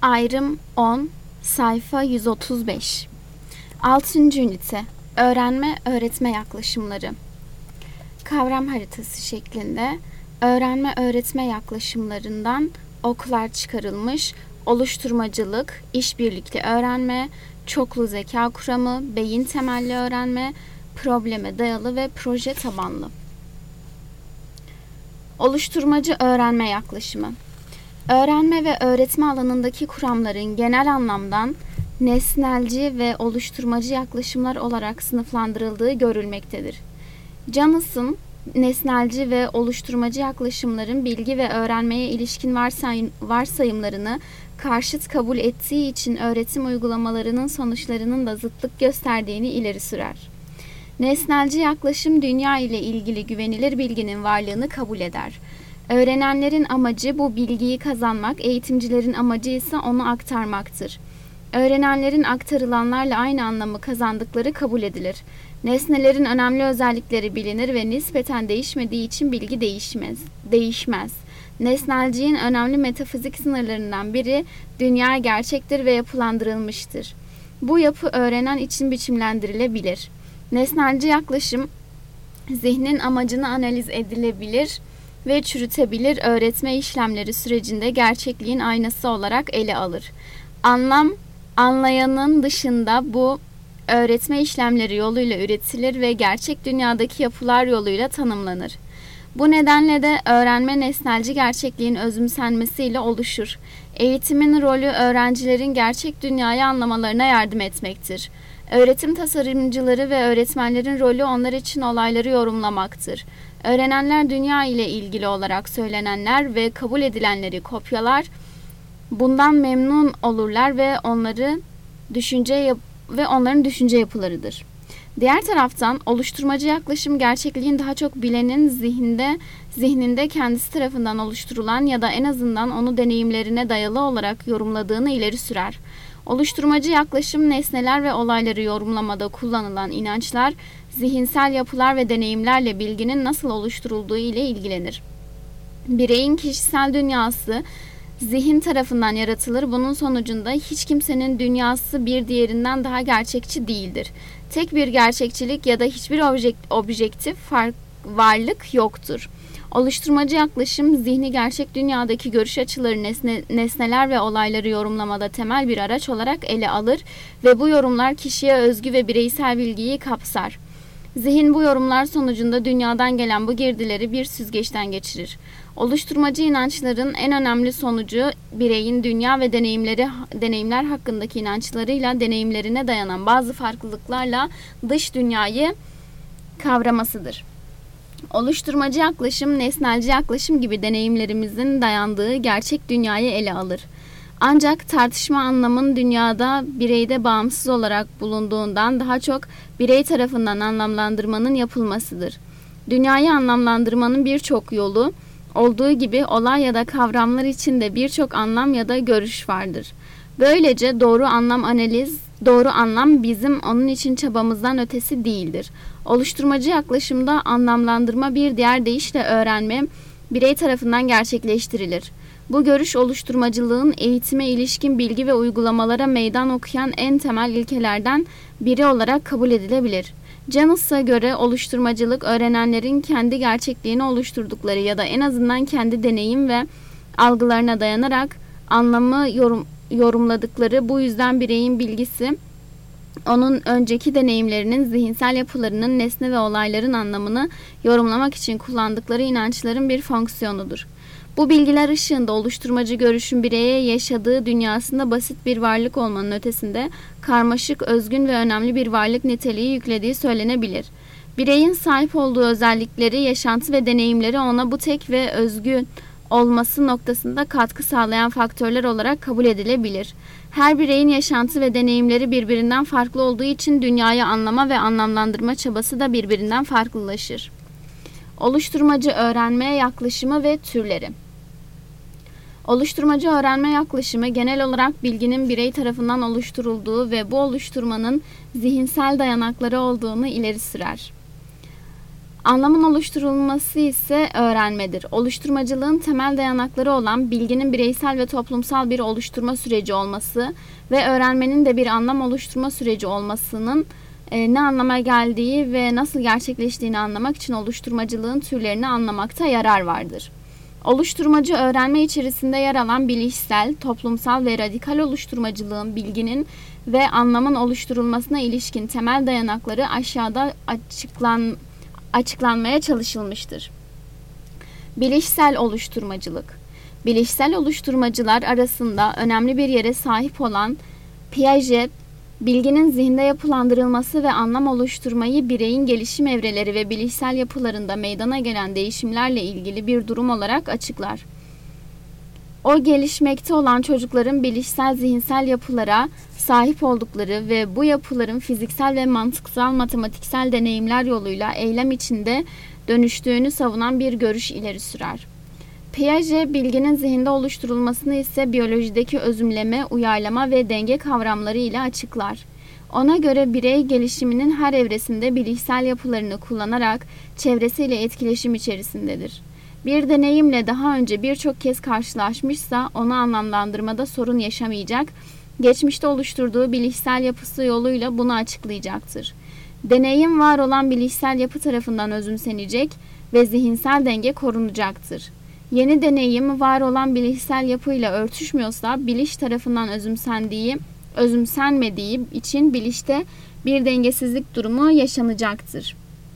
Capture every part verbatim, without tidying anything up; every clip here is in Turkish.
Ayrım on, sayfa yüz otuz beş. altıncı ünite. Öğrenme, öğretme yaklaşımları. Kavram haritası şeklinde öğrenme, öğretme yaklaşımlarından oklar çıkarılmış: oluşturmacılık, işbirlikli öğrenme, çoklu zeka kuramı, beyin temelli öğrenme, probleme dayalı ve proje tabanlı. Oluşturmacı öğrenme yaklaşımı. Öğrenme ve öğretme alanındaki kuramların genel anlamdan nesnelci ve oluşturmacı yaklaşımlar olarak sınıflandırıldığı görülmektedir. Jonas'ın nesnelci ve oluşturmacı yaklaşımların bilgi ve öğrenmeye ilişkin varsayım, varsayımlarını karşıt kabul ettiği için öğretim uygulamalarının sonuçlarının da zıtlık gösterdiğini ileri sürer. Nesnelci yaklaşım dünya ile ilgili güvenilir bilginin varlığını kabul eder. Öğrenenlerin amacı bu bilgiyi kazanmak, eğitimcilerin amacı ise onu aktarmaktır. Öğrenenlerin aktarılanlarla aynı anlamı kazandıkları kabul edilir. Nesnelerin önemli özellikleri bilinir ve nispeten değişmediği için bilgi değişmez. değişmez. Nesnelciğin önemli metafizik sınırlarından biri dünya gerçektir ve yapılandırılmıştır. Bu yapı öğrenen için biçimlendirilebilir. Nesnelci yaklaşım zihnin amacını analiz edilebilir ve çürütebilir öğretme işlemleri sürecinde gerçekliğin aynası olarak ele alır. Anlam, anlayanın dışında bu öğretme işlemleri yoluyla üretilir ve gerçek dünyadaki yapılar yoluyla tanımlanır. Bu nedenle de öğrenme nesnelci gerçekliğin özümsenmesiyle oluşur. Eğitimin rolü öğrencilerin gerçek dünyayı anlamalarına yardım etmektir. Öğretim tasarımcıları ve öğretmenlerin rolü onlar için olayları yorumlamaktır. Öğrenenler dünya ile ilgili olarak söylenenler ve kabul edilenleri kopyalar, bundan memnun olurlar ve onları düşünce yap- ve onların düşünce yapılarıdır. Diğer taraftan oluşturmacı yaklaşım gerçekliğin daha çok bilenin zihninde zihninde kendisi tarafından oluşturulan ya da en azından onu deneyimlerine dayalı olarak yorumladığını ileri sürer. Oluşturmacı yaklaşım nesneler ve olayları yorumlamada kullanılan inançlar, zihinsel yapılar ve deneyimlerle bilginin nasıl oluşturulduğu ile ilgilenir. Bireyin kişisel dünyası zihin tarafından yaratılır. Bunun sonucunda hiç kimsenin dünyası bir diğerinden daha gerçekçi değildir. Tek bir gerçekçilik ya da hiçbir objek, objektif fark, varlık yoktur. Oluşturmacı yaklaşım zihni gerçek dünyadaki görüş açıları, nesne, nesneler ve olayları yorumlamada temel bir araç olarak ele alır ve bu yorumlar kişiye özgü ve bireysel bilgiyi kapsar. Zihin bu yorumlar sonucunda dünyadan gelen bu girdileri bir süzgeçten geçirir. Oluşturmacı inançların en önemli sonucu bireyin dünya ve deneyimleri deneyimler hakkındaki inançlarıyla deneyimlerine dayanan bazı farklılıklarla dış dünyayı kavramasıdır. Oluşturmacı yaklaşım, nesnelci yaklaşım gibi deneyimlerimizin dayandığı gerçek dünyayı ele alır. Ancak tartışma anlamın dünyada bireyde bağımsız olarak bulunduğundan daha çok birey tarafından anlamlandırmanın yapılmasıdır. Dünyayı anlamlandırmanın birçok yolu olduğu gibi olay ya da kavramlar için de birçok anlam ya da görüş vardır. Böylece doğru anlam analiz, doğru anlam bizim onun için çabamızdan ötesi değildir. Oluşturmacı yaklaşımda anlamlandırma bir diğer deyişle öğrenme birey tarafından gerçekleştirilir. Bu görüş oluşturmacılığın eğitime ilişkin bilgi ve uygulamalara meydan okuyan en temel ilkelerden biri olarak kabul edilebilir. Jonas'a göre oluşturmacılık öğrenenlerin kendi gerçekliğini oluşturdukları ya da en azından kendi deneyim ve algılarına dayanarak anlamı yorum, yorumladıkları, bu yüzden bireyin bilgisi onun önceki deneyimlerinin zihinsel yapılarının nesne ve olayların anlamını yorumlamak için kullandıkları inançların bir fonksiyonudur. Bu bilgiler ışığında oluşturmacı görüşün bireye yaşadığı dünyasında basit bir varlık olmanın ötesinde karmaşık, özgün ve önemli bir varlık niteliği yüklediği söylenebilir. Bireyin sahip olduğu özellikleri, yaşantı ve deneyimleri ona bu tek ve özgün olması noktasında katkı sağlayan faktörler olarak kabul edilebilir. Her bireyin yaşantı ve deneyimleri birbirinden farklı olduğu için dünyayı anlama ve anlamlandırma çabası da birbirinden farklılaşır. Oluşturmacı öğrenmeye yaklaşımı ve türleri. Oluşturmacı öğrenme yaklaşımı genel olarak bilginin birey tarafından oluşturulduğu ve bu oluşturmanın zihinsel dayanakları olduğunu ileri sürer. Anlamın oluşturulması ise öğrenmedir. Oluşturmacılığın temel dayanakları olan bilginin bireysel ve toplumsal bir oluşturma süreci olması ve öğrenmenin de bir anlam oluşturma süreci olmasının e, ne anlama geldiği ve nasıl gerçekleştiğini anlamak için oluşturmacılığın türlerini anlamakta yarar vardır. Oluşturmacı öğrenme içerisinde yer alan bilişsel, toplumsal ve radikal oluşturmacılığın bilginin ve anlamın oluşturulmasına ilişkin temel dayanakları aşağıda açıklan açıklanmaya çalışılmıştır. Bilişsel oluşturmacılık. Bilişsel oluşturmacılar arasında önemli bir yere sahip olan Piaget, bilginin zihinde yapılandırılması ve anlam oluşturmayı bireyin gelişim evreleri ve bilişsel yapılarında meydana gelen değişimlerle ilgili bir durum olarak açıklar. O gelişmekte olan çocukların bilişsel zihinsel yapılara sahip oldukları ve bu yapıların fiziksel ve mantıksal matematiksel deneyimler yoluyla eylem içinde dönüştüğünü savunan bir görüş ileri sürer. Piaget, bilginin zihinde oluşturulmasını ise biyolojideki özümleme, uyarlama ve denge kavramları ile açıklar. Ona göre birey gelişiminin her evresinde bilişsel yapılarını kullanarak çevresiyle etkileşim içerisindedir. Bir deneyimle daha önce birçok kez karşılaşmışsa onu anlamlandırmada sorun yaşamayacak, geçmişte oluşturduğu bilişsel yapısı yoluyla bunu açıklayacaktır. Deneyim var olan bilişsel yapı tarafından özümsenecek ve zihinsel denge korunacaktır. Yeni deneyim var olan bilişsel yapıyla örtüşmüyorsa biliş tarafından özümsendiği, özümsenmediği için bilişte bir dengesizlik durumu yaşanacaktır.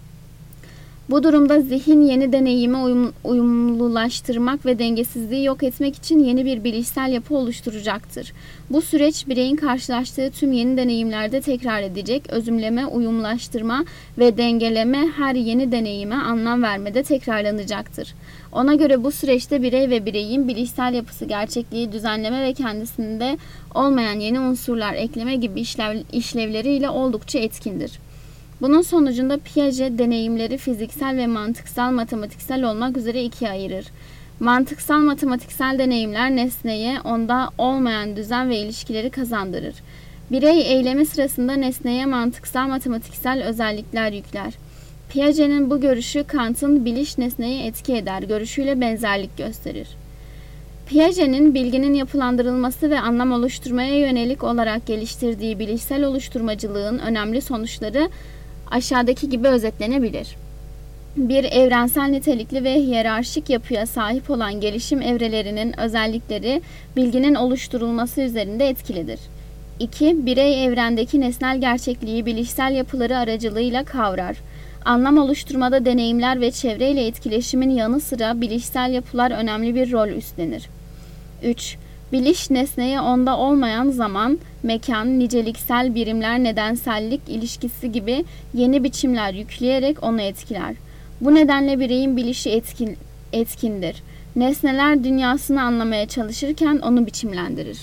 Bu durumda zihin yeni deneyimi uyum, uyumlulaştırmak ve dengesizliği yok etmek için yeni bir bilişsel yapı oluşturacaktır. Bu süreç bireyin karşılaştığı tüm yeni deneyimlerde tekrar edecek, özümleme, uyumlaştırma ve dengeleme her yeni deneyime anlam vermede tekrarlanacaktır. Ona göre bu süreçte birey ve bireyin bilişsel yapısı, gerçekliği düzenleme ve kendisinde olmayan yeni unsurlar ekleme gibi işlev, işlevleriyle oldukça etkindir. Bunun sonucunda Piaget deneyimleri fiziksel ve mantıksal matematiksel olmak üzere ikiye ayırır. Mantıksal matematiksel deneyimler nesneye onda olmayan düzen ve ilişkileri kazandırır. Birey eylemi sırasında nesneye mantıksal matematiksel özellikler yükler. Piaget'in bu görüşü Kant'ın biliş nesneye etki eder görüşüyle benzerlik gösterir. Piaget'in bilginin yapılandırılması ve anlam oluşturmaya yönelik olarak geliştirdiği bilişsel oluşturmacılığın önemli sonuçları aşağıdaki gibi özetlenebilir. Bir evrensel nitelikli ve hiyerarşik yapıya sahip olan gelişim evrelerinin özellikleri bilginin oluşturulması üzerinde etkilidir. iki. Birey evrendeki nesnel gerçekliği bilişsel yapıları aracılığıyla kavrar. Anlam oluşturmada deneyimler ve çevreyle etkileşimin yanı sıra bilişsel yapılar önemli bir rol üstlenir. üç. Biliş nesneye onda olmayan zaman, mekan, niceliksel birimler, nedensellik ilişkisi gibi yeni biçimler yükleyerek onu etkiler. Bu nedenle bireyin bilişi etkin, etkindir. Nesneler dünyasını anlamaya çalışırken onu biçimlendirir.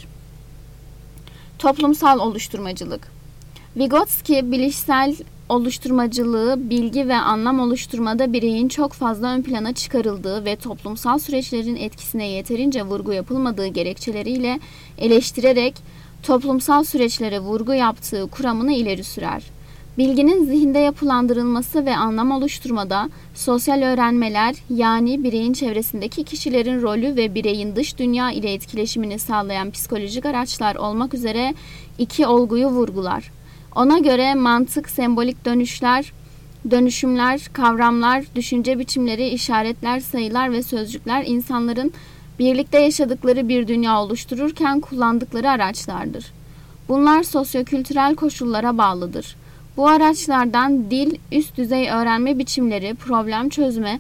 Toplumsal oluşturmacılık. Vygotsky, bilişsel oluşturmacılığı, bilgi ve anlam oluşturmada bireyin çok fazla ön plana çıkarıldığı ve toplumsal süreçlerin etkisine yeterince vurgu yapılmadığı gerekçeleriyle eleştirerek toplumsal süreçlere vurgu yaptığı kuramını ileri sürer. Bilginin zihinde yapılandırılması ve anlam oluşturmada sosyal öğrenmeler, yani bireyin çevresindeki kişilerin rolü ve bireyin dış dünya ile etkileşimini sağlayan psikolojik araçlar olmak üzere iki olguyu vurgular. Ona göre mantık, sembolik dönüşler, dönüşümler, kavramlar, düşünce biçimleri, işaretler, sayılar ve sözcükler insanların birlikte yaşadıkları bir dünya oluştururken kullandıkları araçlardır. Bunlar sosyokültürel koşullara bağlıdır. Bu araçlardan dil, üst düzey öğrenme biçimleri, problem çözme,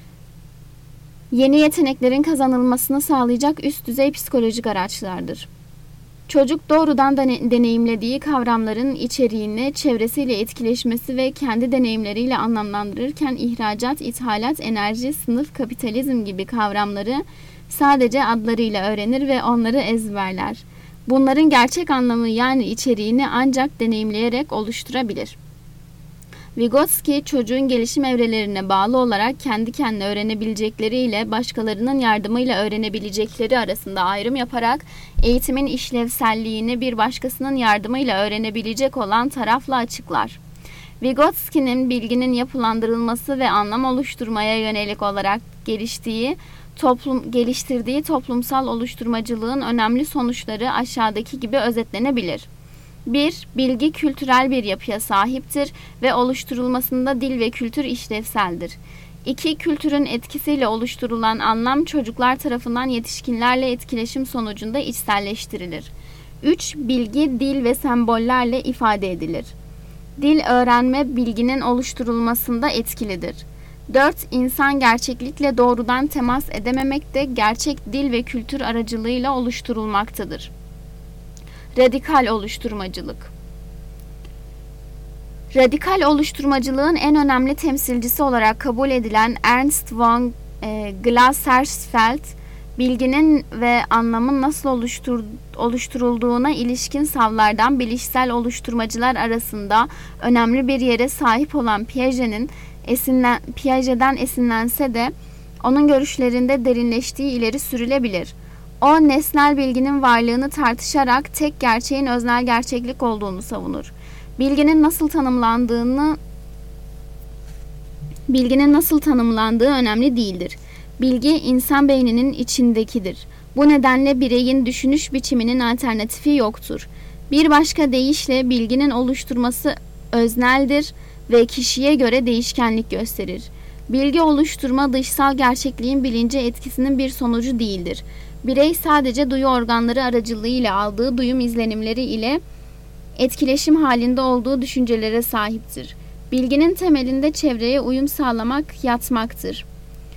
yeni yeteneklerin kazanılmasını sağlayacak üst düzey psikolojik araçlardır. Çocuk doğrudan deneyimlediği kavramların içeriğini çevresiyle etkileşmesi ve kendi deneyimleriyle anlamlandırırken ihracat, ithalat, enerji, sınıf, kapitalizm gibi kavramları sadece adlarıyla öğrenir ve onları ezberler. Bunların gerçek anlamı, yani içeriğini ancak deneyimleyerek oluşturabilir. Vygotsky, çocuğun gelişim evrelerine bağlı olarak kendi kendine öğrenebilecekleri ile başkalarının yardımıyla öğrenebilecekleri arasında ayrım yaparak eğitimin işlevselliğini bir başkasının yardımıyla öğrenebilecek olan tarafla açıklar. Vygotsky'nin bilginin yapılandırılması ve anlam oluşturmaya yönelik olarak geliştiği, toplum, geliştirdiği toplumsal oluşturmacılığın önemli sonuçları aşağıdaki gibi özetlenebilir. bir. Bilgi kültürel bir yapıya sahiptir ve oluşturulmasında dil ve kültür işlevseldir. iki. Kültürün etkisiyle oluşturulan anlam çocuklar tarafından yetişkinlerle etkileşim sonucunda içselleştirilir. üç. Bilgi, dil ve sembollerle ifade edilir. Dil öğrenme bilginin oluşturulmasında etkilidir. dört. İnsan gerçeklikle doğrudan temas edememekte, gerçek dil ve kültür aracılığıyla oluşturulmaktadır. Radikal oluşturmacılık. Radikal oluşturmacılığın en önemli temsilcisi olarak kabul edilen Ernst von e, Glasersfeld, bilginin ve anlamın nasıl oluştur, oluşturulduğuna ilişkin savlardan bilişsel oluşturmacılar arasında önemli bir yere sahip olan Piaget'in esinlen, Piaget'den esinlense de onun görüşlerinde derinleştiği ileri sürülebilir. O, nesnel bilginin varlığını tartışarak tek gerçeğin öznel gerçeklik olduğunu savunur. Bilginin nasıl tanımlandığını bilginin nasıl tanımlandığı önemli değildir. Bilgi insan beyninin içindekidir. Bu nedenle bireyin düşünüş biçiminin alternatifi yoktur. Bir başka deyişle bilginin oluşturması özneldir ve kişiye göre değişkenlik gösterir. Bilgi oluşturma dışsal gerçekliğin bilince etkisinin bir sonucu değildir. Birey sadece duyu organları aracılığıyla aldığı duyum izlenimleri ile etkileşim halinde olduğu düşüncelere sahiptir. Bilginin temelinde çevreye uyum sağlamak yatmaktır.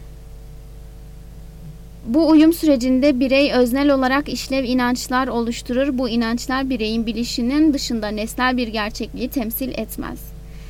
Bu uyum sürecinde birey öznel olarak işlev inançlar oluşturur. Bu inançlar bireyin bilişinin dışında nesnel bir gerçekliği temsil etmez.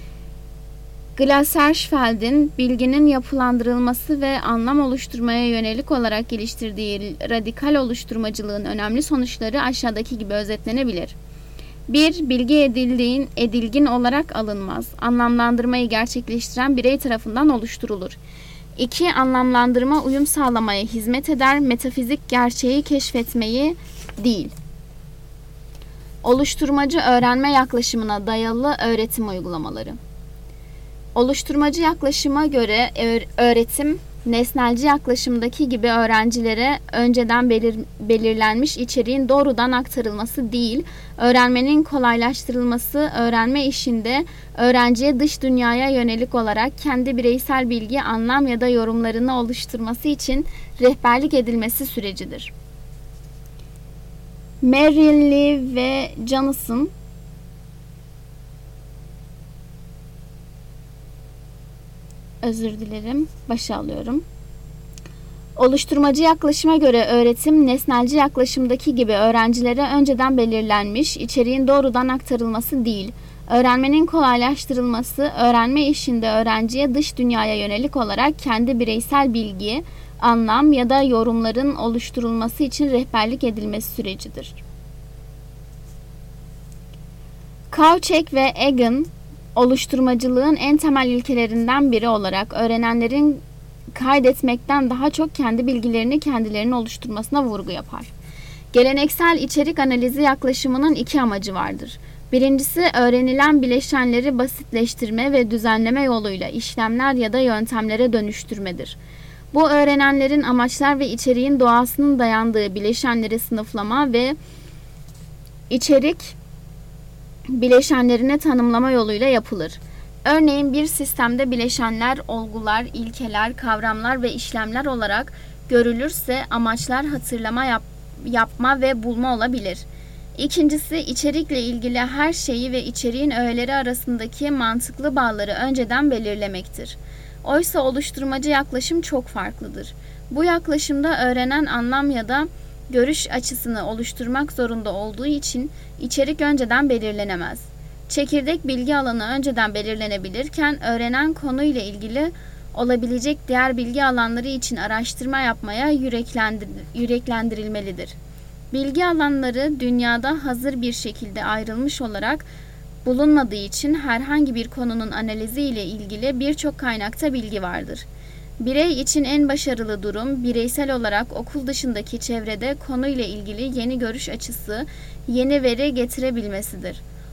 Glasersfeld'in bilginin yapılandırılması ve anlam oluşturmaya yönelik olarak geliştirdiği radikal oluşturmacılığın önemli sonuçları aşağıdaki gibi özetlenebilir. bir. Bilgi edildiğin, edilgin olarak alınmaz. Anlamlandırmayı gerçekleştiren birey tarafından oluşturulur. iki. Anlamlandırma uyum sağlamaya hizmet eder, metafizik gerçeği keşfetmeyi değil. Oluşturmacı öğrenme yaklaşımına dayalı öğretim uygulamaları. Oluşturmacı yaklaşıma göre öğretim, nesnelci yaklaşımdaki gibi öğrencilere önceden belir, belirlenmiş içeriğin doğrudan aktarılması değil, öğrenmenin kolaylaştırılması, öğrenme işinde öğrenciye dış dünyaya yönelik olarak kendi bireysel bilgi, anlam ya da yorumlarını oluşturması için rehberlik edilmesi sürecidir. Merrill ve Jonas'ın Özür dilerim, başa alıyorum. Oluşturmacı yaklaşıma göre öğretim, nesnelci yaklaşımdaki gibi öğrencilere önceden belirlenmiş, içeriğin doğrudan aktarılması değil, öğrenmenin kolaylaştırılması, öğrenme işinde öğrenciye dış dünyaya yönelik olarak kendi bireysel bilgi, anlam ya da yorumların oluşturulması için rehberlik edilmesi sürecidir. Kauçek ve Egan, oluşturmacılığın en temel ilkelerinden biri olarak öğrenenlerin kaydetmekten daha çok kendi bilgilerini kendilerinin oluşturmasına vurgu yapar. Geleneksel içerik analizi yaklaşımının iki amacı vardır. Birincisi, öğrenilen bileşenleri basitleştirme ve düzenleme yoluyla işlemler ya da yöntemlere dönüştürmedir. Bu, öğrenenlerin amaçlar ve içeriğin doğasının dayandığı bileşenleri sınıflama ve içerik bileşenlerine tanımlama yoluyla yapılır. Örneğin bir sistemde bileşenler, olgular, ilkeler, kavramlar ve işlemler olarak görülürse amaçlar hatırlama, yap, yapma ve bulma olabilir. İkincisi, içerikle ilgili her şeyi ve içeriğin öğeleri arasındaki mantıklı bağları önceden belirlemektir. Oysa oluşturmacı yaklaşım çok farklıdır. Bu yaklaşımda öğrenen anlam ya da görüş açısını oluşturmak zorunda olduğu için içerik önceden belirlenemez. Çekirdek bilgi alanı önceden belirlenebilirken öğrenen konuyla ilgili olabilecek diğer bilgi alanları için araştırma yapmaya yüreklendir yüreklendirilmelidir. Bilgi alanları dünyada hazır bir şekilde ayrılmış olarak bulunmadığı için herhangi bir konunun analizi ile ilgili birçok kaynakta bilgi vardır. Birey için en başarılı durum, bireysel olarak okul dışındaki çevrede konuyla ilgili yeni görüş açısı, yeni veri getirebilmesidir.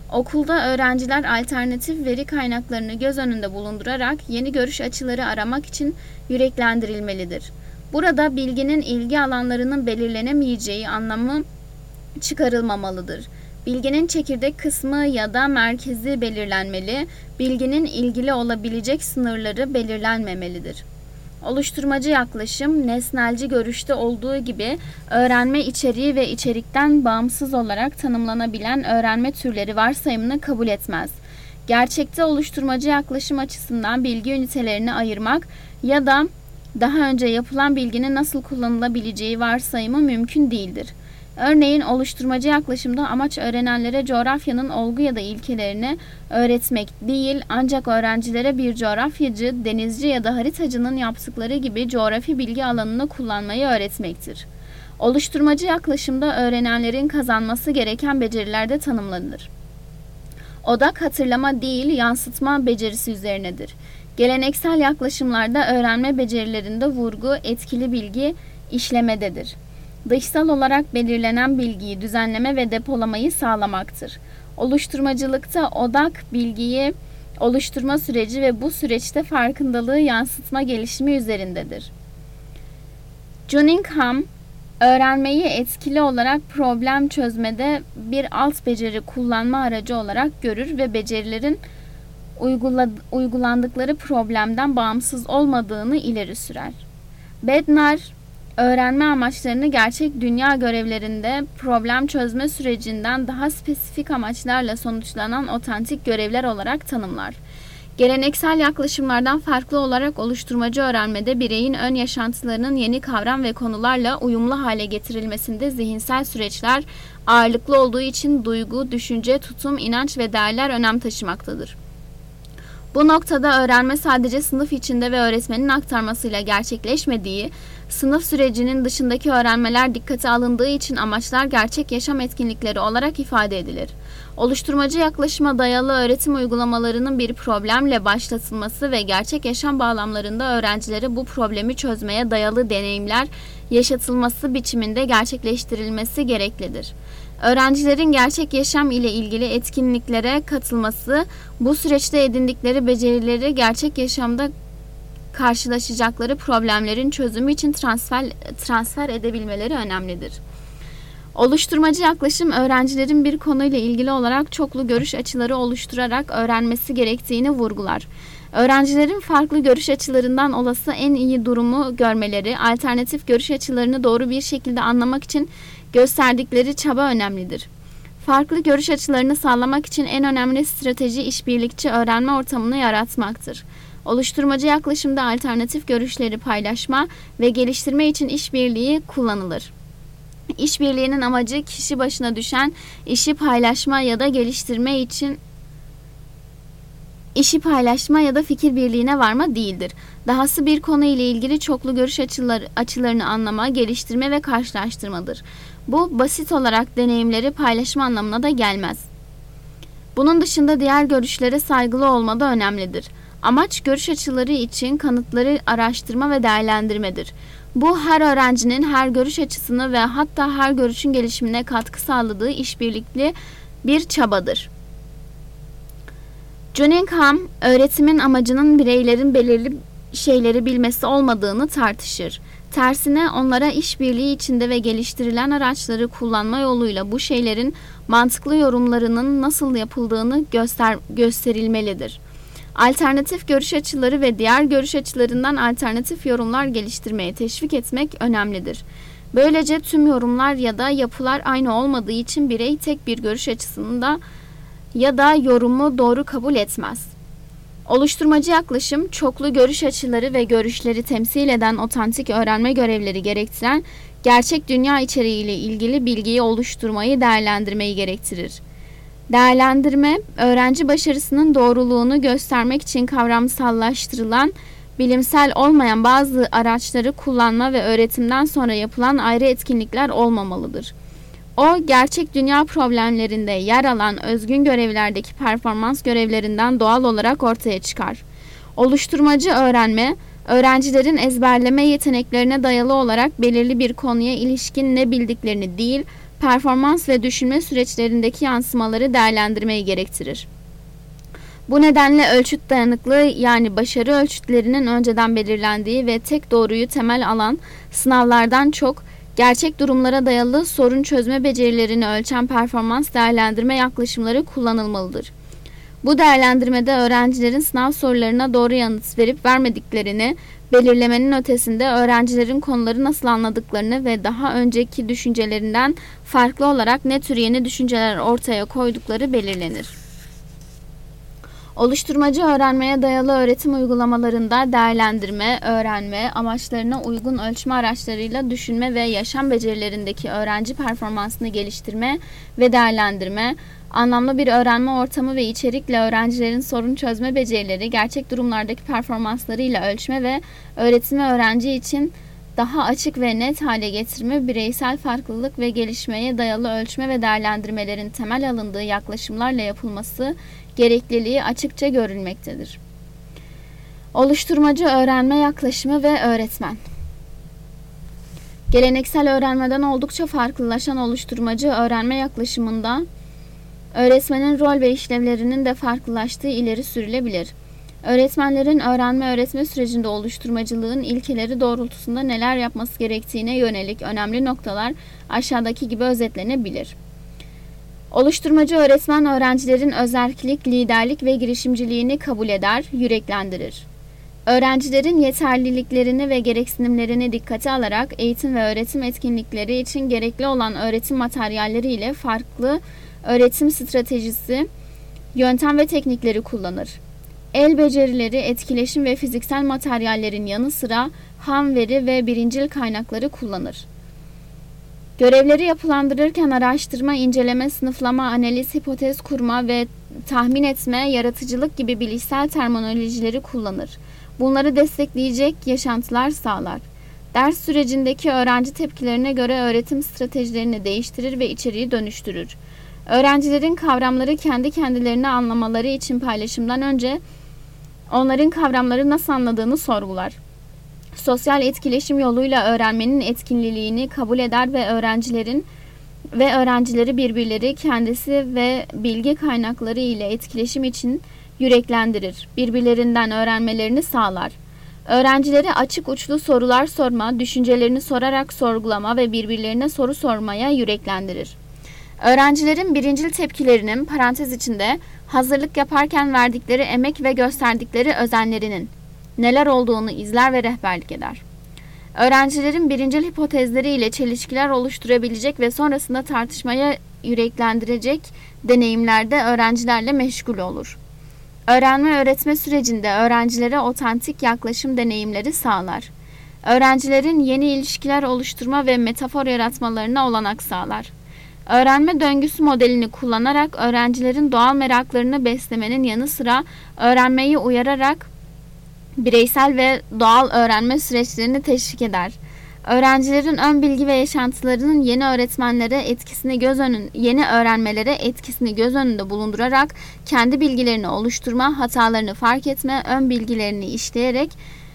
Okulda öğrenciler alternatif veri kaynaklarını göz önünde bulundurarak yeni görüş açıları aramak için yüreklendirilmelidir. Burada bilginin ilgi alanlarının belirlenemeyeceği anlamı çıkarılmamalıdır. Bilginin çekirdek kısmı ya da merkezi belirlenmeli, bilginin ilgili olabilecek sınırları belirlenmemelidir. Oluşturmacı yaklaşım, nesnelci görüşte olduğu gibi öğrenme içeriği ve içerikten bağımsız olarak tanımlanabilen öğrenme türleri varsayımını kabul etmez. Gerçekte oluşturmacı yaklaşım açısından bilgi ünitelerini ayırmak ya da daha önce yapılan bilginin nasıl kullanılabileceği varsayımı mümkün değildir. Örneğin oluşturmacı yaklaşımda amaç öğrenenlere coğrafyanın olgu ya da ilkelerini öğretmek değil, ancak öğrencilere bir coğrafyacı, denizci ya da haritacının yaptıkları gibi coğrafi bilgi alanını kullanmayı öğretmektir. Oluşturmacı yaklaşımda öğrenenlerin kazanması gereken beceriler de tanımlanır. Odak hatırlama değil, yansıtma becerisi üzerinedir. Geleneksel yaklaşımlarda öğrenme becerilerinde vurgu, etkili bilgi işlemededir. Dışsal olarak belirlenen bilgiyi düzenleme ve depolamayı sağlamaktır. Oluşturmacılıkta odak, bilgiyi oluşturma süreci ve bu süreçte farkındalığı yansıtma gelişimi üzerindedir. Cunningham, öğrenmeyi etkili olarak problem çözmede bir alt beceri kullanma aracı olarak görür ve becerilerin uygulandıkları problemden bağımsız olmadığını ileri sürer. Bednar, öğrenme amaçlarını gerçek dünya görevlerinde problem çözme sürecinden daha spesifik amaçlarla sonuçlanan otantik görevler olarak tanımlar. Geleneksel yaklaşımlardan farklı olarak oluşturmacı öğrenmede bireyin ön yaşantılarının yeni kavram ve konularla uyumlu hale getirilmesinde zihinsel süreçler ağırlıklı olduğu için duygu, düşünce, tutum, inanç ve değerler önem taşımaktadır. Bu noktada öğrenme sadece sınıf içinde ve öğretmenin aktarmasıyla gerçekleşmediği, sınıf sürecinin dışındaki öğrenmeler dikkate alındığı için amaçlar gerçek yaşam etkinlikleri olarak ifade edilir. Oluşturmacı yaklaşıma dayalı öğretim uygulamalarının bir problemle başlatılması ve gerçek yaşam bağlamlarında öğrencilere bu problemi çözmeye dayalı deneyimler yaşatılması biçiminde gerçekleştirilmesi gereklidir. Öğrencilerin gerçek yaşam ile ilgili etkinliklere katılması, bu süreçte edindikleri becerileri gerçek yaşamda karşılaşacakları problemlerin çözümü için transfer, transfer edebilmeleri önemlidir. Oluşturmacı yaklaşım, öğrencilerin bir konuyla ilgili olarak çoklu görüş açıları oluşturarak öğrenmesi gerektiğini vurgular. Öğrencilerin farklı görüş açılarından olası en iyi durumu görmeleri, alternatif görüş açılarını doğru bir şekilde anlamak için gösterdikleri çaba önemlidir. Farklı görüş açılarını sağlamak için en önemli strateji işbirlikçi öğrenme ortamını yaratmaktır. Oluşturmacı yaklaşımda alternatif görüşleri paylaşma ve geliştirme için işbirliği kullanılır. İşbirliğinin amacı kişi başına düşen işi paylaşma ya da geliştirme için işi paylaşma ya da fikir birliğine varma değildir. Dahası bir konu ile ilgili çoklu görüş açıları, açılarını anlama, geliştirme ve karşılaştırmadır. Bu basit olarak deneyimleri paylaşma anlamına da gelmez. Bunun dışında diğer görüşlere saygılı olma da önemlidir. Amaç görüş açıları için kanıtları araştırma ve değerlendirmedir. Bu her öğrencinin her görüş açısını ve hatta her görüşün gelişimine katkı sağladığı işbirlikli bir çabadır. Cunningham, öğretimin amacının bireylerin belirli şeyleri bilmesi olmadığını tartışır. Tersine onlara işbirliği içinde ve geliştirilen araçları kullanma yoluyla bu şeylerin mantıklı yorumlarının nasıl yapıldığını göster gösterilmelidir. Alternatif görüş açıları ve diğer görüş açılarından alternatif yorumlar geliştirmeye teşvik etmek önemlidir. Böylece tüm yorumlar ya da yapılar aynı olmadığı için birey tek bir görüş açısında ya da yorumu doğru kabul etmez. Oluşturmacı yaklaşım, çoklu görüş açıları ve görüşleri temsil eden otantik öğrenme görevleri gerektiren gerçek dünya içeriğiyle ilgili bilgiyi oluşturmayı, değerlendirmeyi gerektirir. Değerlendirme, öğrenci başarısının doğruluğunu göstermek için kavramsallaştırılan, bilimsel olmayan bazı araçları kullanma ve öğretimden sonra yapılan ayrı etkinlikler olmamalıdır. O, gerçek dünya problemlerinde yer alan özgün görevlerdeki performans görevlerinden doğal olarak ortaya çıkar. Oluşturmacı öğrenme, Öğrencilerin ezberleme yeteneklerine dayalı olarak belirli bir konuya ilişkin ne bildiklerini değil, performans ve düşünme süreçlerindeki yansımaları değerlendirmeyi gerektirir. Bu nedenle ölçüt dayanıklı, yani başarı ölçütlerinin önceden belirlendiği ve tek doğruyu temel alan sınavlardan çok gerçek durumlara dayalı sorun çözme becerilerini ölçen performans değerlendirme yaklaşımları kullanılmalıdır. Bu değerlendirmede öğrencilerin sınav sorularına doğru yanıt verip vermediklerini belirlemenin ötesinde öğrencilerin konuları nasıl anladıklarını ve daha önceki düşüncelerinden farklı olarak ne tür yeni düşünceler ortaya koydukları belirlenir. Oluşturmacı öğrenmeye dayalı öğretim uygulamalarında değerlendirme, öğrenme, amaçlarına uygun ölçme araçlarıyla düşünme ve yaşam becerilerindeki öğrenci performansını geliştirme ve değerlendirme, anlamlı bir öğrenme ortamı ve içerikle öğrencilerin sorun çözme becerileri, gerçek durumlardaki performanslarıyla ölçme ve öğretimi öğrenci için daha açık ve net hale getirme, bireysel farklılık ve gelişmeye dayalı ölçme ve değerlendirmelerin temel alındığı yaklaşımlarla yapılması gerekliliği açıkça görülmektedir. Oluşturmacı öğrenme yaklaşımı ve öğretmen. Geleneksel öğrenmeden oldukça farklılaşan oluşturmacı öğrenme yaklaşımında öğretmenin rol ve işlevlerinin de farklılaştığı ileri sürülebilir. Öğretmenlerin öğrenme öğretme sürecinde oluşturmacılığın ilkeleri doğrultusunda neler yapması gerektiğine yönelik önemli noktalar aşağıdaki gibi özetlenebilir. Oluşturmacı öğretmen öğrencilerin özerklik, liderlik ve girişimciliğini kabul eder, yüreklendirir. Öğrencilerin yeterliliklerini ve gereksinimlerini dikkate alarak eğitim ve öğretim etkinlikleri için gerekli olan öğretim materyalleri ile farklı öğretim stratejisi, yöntem ve teknikleri kullanır. El becerileri, etkileşim ve fiziksel materyallerin yanı sıra ham veri ve birincil kaynakları kullanır. Görevleri yapılandırırken araştırma, inceleme, sınıflama, analiz, hipotez kurma ve tahmin etme, yaratıcılık gibi bilişsel terminolojileri kullanır. Bunları destekleyecek yaşantılar sağlar. Ders sürecindeki öğrenci tepkilerine göre öğretim stratejilerini değiştirir ve içeriği dönüştürür. Öğrencilerin kavramları kendi kendilerine anlamaları için paylaşımdan önce onların kavramları nasıl anladığını sorgular. Sosyal etkileşim yoluyla öğrenmenin etkinliğini kabul eder ve öğrencilerin ve öğrencileri birbirleri kendisi ve bilgi kaynakları ile etkileşim için yüreklendirir. Birbirlerinden öğrenmelerini sağlar. Öğrencileri açık uçlu sorular sorma, düşüncelerini sorarak sorgulama ve birbirlerine soru sormaya yüreklendirir. Öğrencilerin birincil tepkilerinin parantez içinde hazırlık yaparken verdikleri emek ve gösterdikleri özenlerinin neler olduğunu izler ve rehberlik eder. Öğrencilerin birincil hipotezleri ile çelişkiler oluşturabilecek ve sonrasında tartışmaya yüreklendirecek deneyimlerde öğrencilerle meşgul olur. Öğrenme öğretme sürecinde öğrencilere otantik yaklaşım deneyimleri sağlar. Öğrencilerin yeni ilişkiler oluşturma ve metafor yaratmalarına olanak sağlar. Öğrenme döngüsü modelini kullanarak öğrencilerin doğal meraklarını beslemenin yanı sıra öğrenmeyi uyararak bireysel ve doğal öğrenme süreçlerini teşvik eder. Öğrencilerin ön bilgi ve yaşantılarının yeni öğretmenlere etkisini göz önün, yeni öğrenmelere etkisini göz önünde bulundurarak kendi bilgilerini oluşturma, hatalarını fark etme, ön bilgilerini işleyerek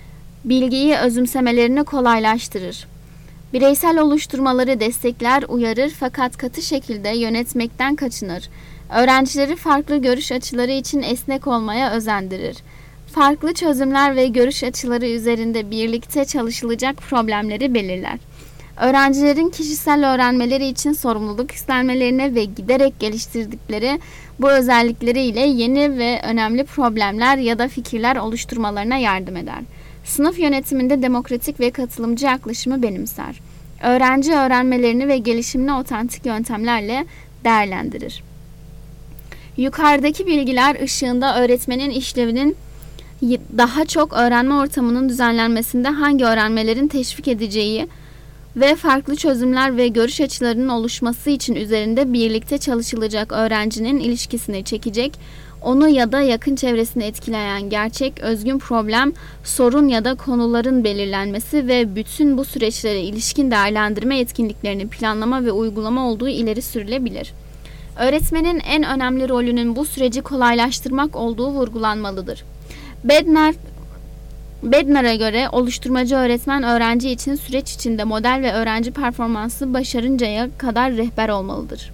bilgiyi özümsemelerini kolaylaştırır. Bireysel oluşturmaları destekler, uyarır fakat katı şekilde yönetmekten kaçınır. Öğrencileri farklı görüş açıları için esnek olmaya özendirir. Farklı çözümler ve görüş açıları üzerinde birlikte çalışılacak problemleri belirler. Öğrencilerin kişisel öğrenmeleri için sorumluluk üstlenmelerine ve giderek geliştirdikleri bu özellikleriyle yeni ve önemli problemler ya da fikirler oluşturmalarına yardım eder. Sınıf yönetiminde demokratik ve katılımcı yaklaşımı benimser. Öğrenci öğrenmelerini ve gelişimini otantik yöntemlerle değerlendirir. Yukarıdaki bilgiler ışığında öğretmenin işlevinin daha çok öğrenme ortamının düzenlenmesinde hangi öğrenmelerin teşvik edeceği ve farklı çözümler ve görüş açılarının oluşması için üzerinde birlikte çalışılacak öğrencinin ilişkisini çekecek, onu ya da yakın çevresini etkileyen gerçek, özgün problem, sorun ya da konuların belirlenmesi ve bütün bu süreçlere ilişkin değerlendirme yetkinliklerini planlama ve uygulama olduğu ileri sürülebilir. Öğretmenin en önemli rolünün bu süreci kolaylaştırmak olduğu vurgulanmalıdır. Bednar Bednar'a göre oluşturmacı öğretmen öğrenci için süreç içinde model ve öğrenci performansı başarıncaya kadar rehber olmalıdır.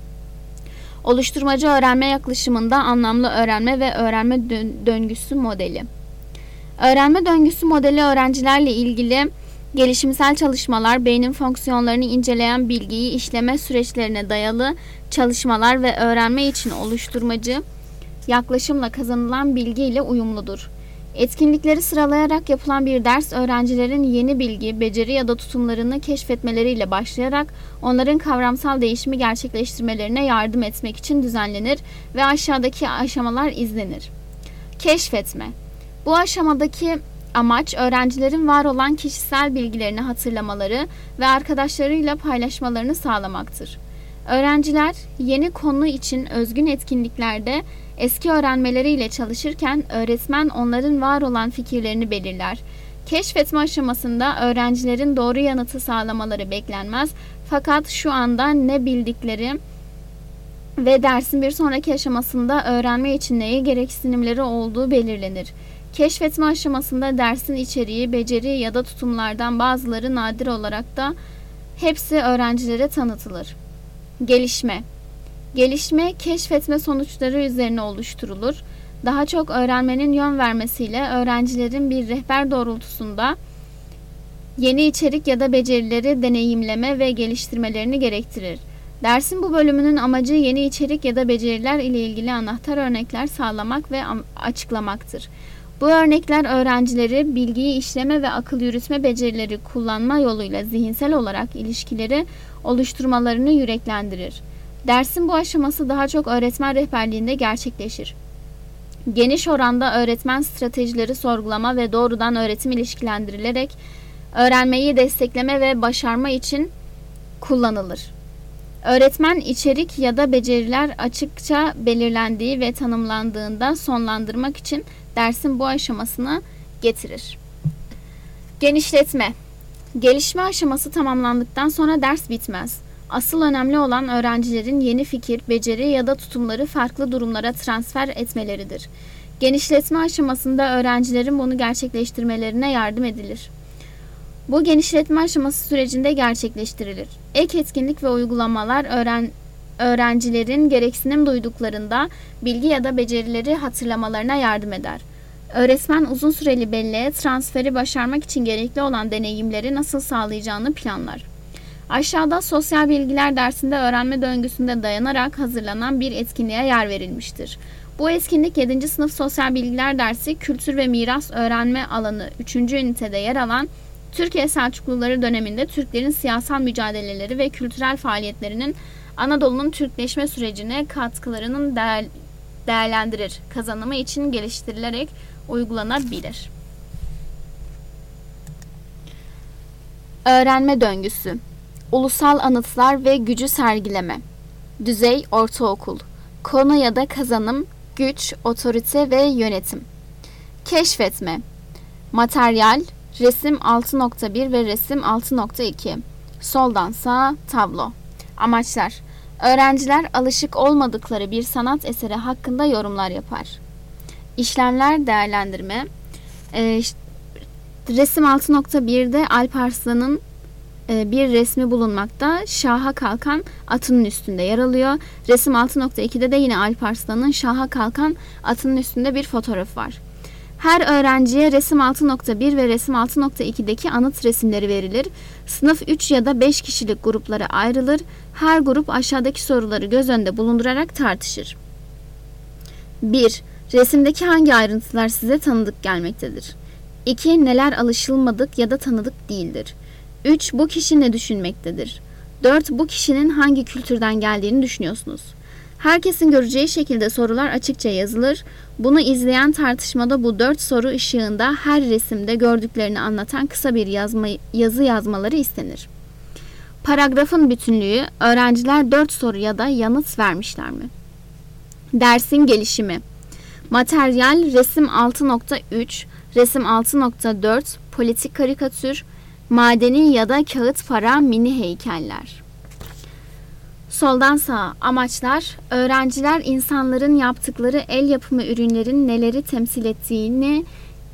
Oluşturmacı öğrenme yaklaşımında anlamlı öğrenme ve öğrenme döngüsü modeli. Öğrenme döngüsü modeli öğrencilerle ilgili gelişimsel çalışmalar, beynin fonksiyonlarını inceleyen bilgiyi işleme süreçlerine dayalı çalışmalar ve öğrenme için oluşturmacı yaklaşımla kazanılan bilgi ile uyumludur. Etkinlikleri sıralayarak yapılan bir ders, öğrencilerin yeni bilgi, beceri ya da tutumlarını keşfetmeleriyle başlayarak onların kavramsal değişimi gerçekleştirmelerine yardım etmek için düzenlenir ve aşağıdaki aşamalar izlenir. Keşfetme. Bu aşamadaki amaç öğrencilerin var olan kişisel bilgilerini hatırlamaları ve arkadaşlarıyla paylaşmalarını sağlamaktır. Öğrenciler yeni konu için özgün etkinliklerde eski öğrenmeleriyle çalışırken öğretmen onların var olan fikirlerini belirler. Keşfetme aşamasında öğrencilerin doğru yanıtı sağlamaları beklenmez, fakat şu anda ne bildikleri ve dersin bir sonraki aşamasında öğrenme için neye gereksinimleri olduğu belirlenir. Keşfetme aşamasında dersin içeriği, beceri ya da tutumlardan bazıları nadir olarak da hepsi öğrencilere tanıtılır. Gelişme. Gelişme, keşfetme sonuçları üzerine oluşturulur. Daha çok öğrenmenin yön vermesiyle öğrencilerin bir rehber doğrultusunda yeni içerik ya da becerileri deneyimleme ve geliştirmelerini gerektirir. Dersin bu bölümünün amacı yeni içerik ya da beceriler ile ilgili anahtar örnekler sağlamak ve açıklamaktır. Bu örnekler öğrencileri bilgiyi işleme ve akıl yürütme becerileri kullanma yoluyla zihinsel olarak ilişkileri oluşturmalarını yüreklendirir. Dersin bu aşaması daha çok öğretmen rehberliğinde gerçekleşir. Geniş oranda öğretmen stratejileri sorgulama ve doğrudan öğretim ilişkilendirilerek öğrenmeyi destekleme ve başarma için kullanılır. Öğretmen içerik ya da beceriler açıkça belirlendiği ve tanımlandığında sonlandırmak için dersin bu aşamasını getirir. Genişletme. Gelişme aşaması tamamlandıktan sonra ders bitmez. Asıl önemli olan öğrencilerin yeni fikir, beceri ya da tutumları farklı durumlara transfer etmeleridir. Genişletme aşamasında öğrencilerin bunu gerçekleştirmelerine yardım edilir. Bu genişletme aşaması sürecinde gerçekleştirilir. Ek etkinlik ve uygulamalar öğren öğrencilerin gereksinim duyduklarında bilgi ya da becerileri hatırlamalarına yardım eder. Öğretmen uzun süreli belleğe transferi başarmak için gerekli olan deneyimleri nasıl sağlayacağını planlar. Aşağıda sosyal bilgiler dersinde öğrenme döngüsünde dayanarak hazırlanan bir etkinliğe yer verilmiştir. Bu etkinlik yedinci sınıf sosyal bilgiler dersi kültür ve miras öğrenme alanı üçüncü ünitede yer alan Türkiye Selçukluları döneminde Türklerin siyasal mücadeleleri ve kültürel faaliyetlerinin Anadolu'nun Türkleşme sürecine katkılarının değer, değerlendirir, kazanımı için geliştirilerek uygulanabilir. Öğrenme döngüsü. Ulusal anıtlar ve gücü sergileme. Düzey ortaokul. Konu ya da kazanım, güç, otorite ve yönetim. Keşfetme. Materyal, resim altı nokta bir ve resim altı nokta iki. Soldan sağa tablo. Amaçlar. Öğrenciler alışık olmadıkları bir sanat eseri hakkında yorumlar yapar. İşlemler değerlendirme. Ee, resim altı nokta birde Alparslan'ın e, bir resmi bulunmakta. Şaha kalkan atının üstünde yer alıyor. Resim altı nokta ikide de yine Alparslan'ın şaha kalkan atının üstünde bir fotoğrafı var. Her öğrenciye resim altı nokta bir ve resim altı nokta ikideki anıt resimleri verilir. Sınıf üç ya da beş kişilik gruplara ayrılır. Her grup aşağıdaki soruları göz önünde bulundurarak tartışır. bir. Resimdeki hangi ayrıntılar size tanıdık gelmektedir? iki. Neler alışılmadık ya da tanıdık değildir? üç. Bu kişi ne düşünmektedir? dört. Bu kişinin hangi kültürden geldiğini düşünüyorsunuz? Herkesin göreceği şekilde sorular açıkça yazılır. Bunu izleyen tartışmada bu dört soru ışığında her resimde gördüklerini anlatan kısa bir yazma, yazı yazmaları istenir. Paragrafın bütünlüğü, öğrenciler dört soru ya da yanıt vermişler mi? Dersin gelişimi. Materyal resim altı nokta üç, resim altı nokta dört, politik karikatür, madeni ya da kağıt para mini heykeller. Soldan sağa amaçlar, öğrenciler insanların yaptıkları el yapımı ürünlerin neleri temsil ettiğini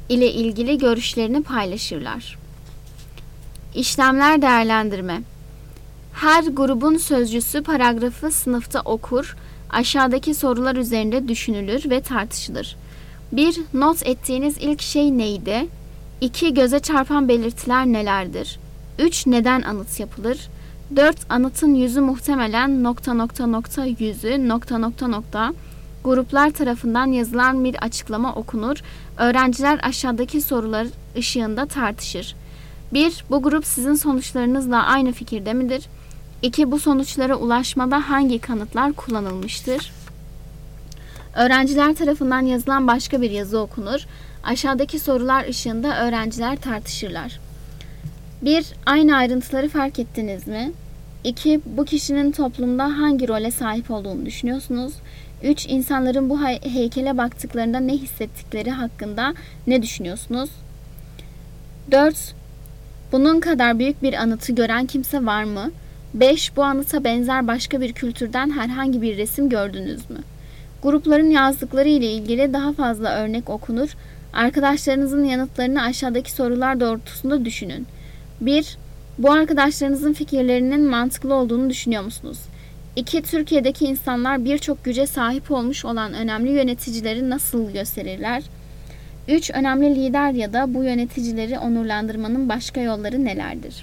ile ilgili görüşlerini paylaşırlar. İşlemler değerlendirme. Her grubun sözcüsü paragrafı sınıfta okur, aşağıdaki sorular üzerinde düşünülür ve tartışılır. bir. Not ettiğiniz ilk şey neydi? iki. Göze çarpan belirtiler nelerdir? üç. Neden anıt yapılır? dört. Anıtın yüzü muhtemelen nokta nokta nokta yüzü nokta nokta nokta gruplar tarafından yazılan bir açıklama okunur. Öğrenciler aşağıdaki sorular ışığında tartışır. bir. Bu grup sizin sonuçlarınızla aynı fikirde midir? iki. Bu sonuçlara ulaşmada hangi kanıtlar kullanılmıştır? Öğrenciler tarafından yazılan başka bir yazı okunur. Aşağıdaki sorular ışığında öğrenciler tartışırlar. bir. Aynı ayrıntıları fark ettiniz mi? iki. Bu kişinin toplumda hangi role sahip olduğunu düşünüyorsunuz? üç. İnsanların bu heykele baktıklarında ne hissettikleri hakkında ne düşünüyorsunuz? dört. Bunun kadar büyük bir anıtı gören kimse var mı? beş. Bu anıta benzer başka bir kültürden herhangi bir resim gördünüz mü? Grupların yazdıkları ile ilgili daha fazla örnek okunur. Arkadaşlarınızın yanıtlarını aşağıdaki sorular doğrultusunda düşünün. bir. Bu arkadaşlarınızın fikirlerinin mantıklı olduğunu düşünüyor musunuz? iki. Türkiye'deki insanlar birçok güce sahip olmuş olan önemli yöneticileri nasıl gösterirler? üç. Önemli lider ya da bu yöneticileri onurlandırmanın başka yolları nelerdir?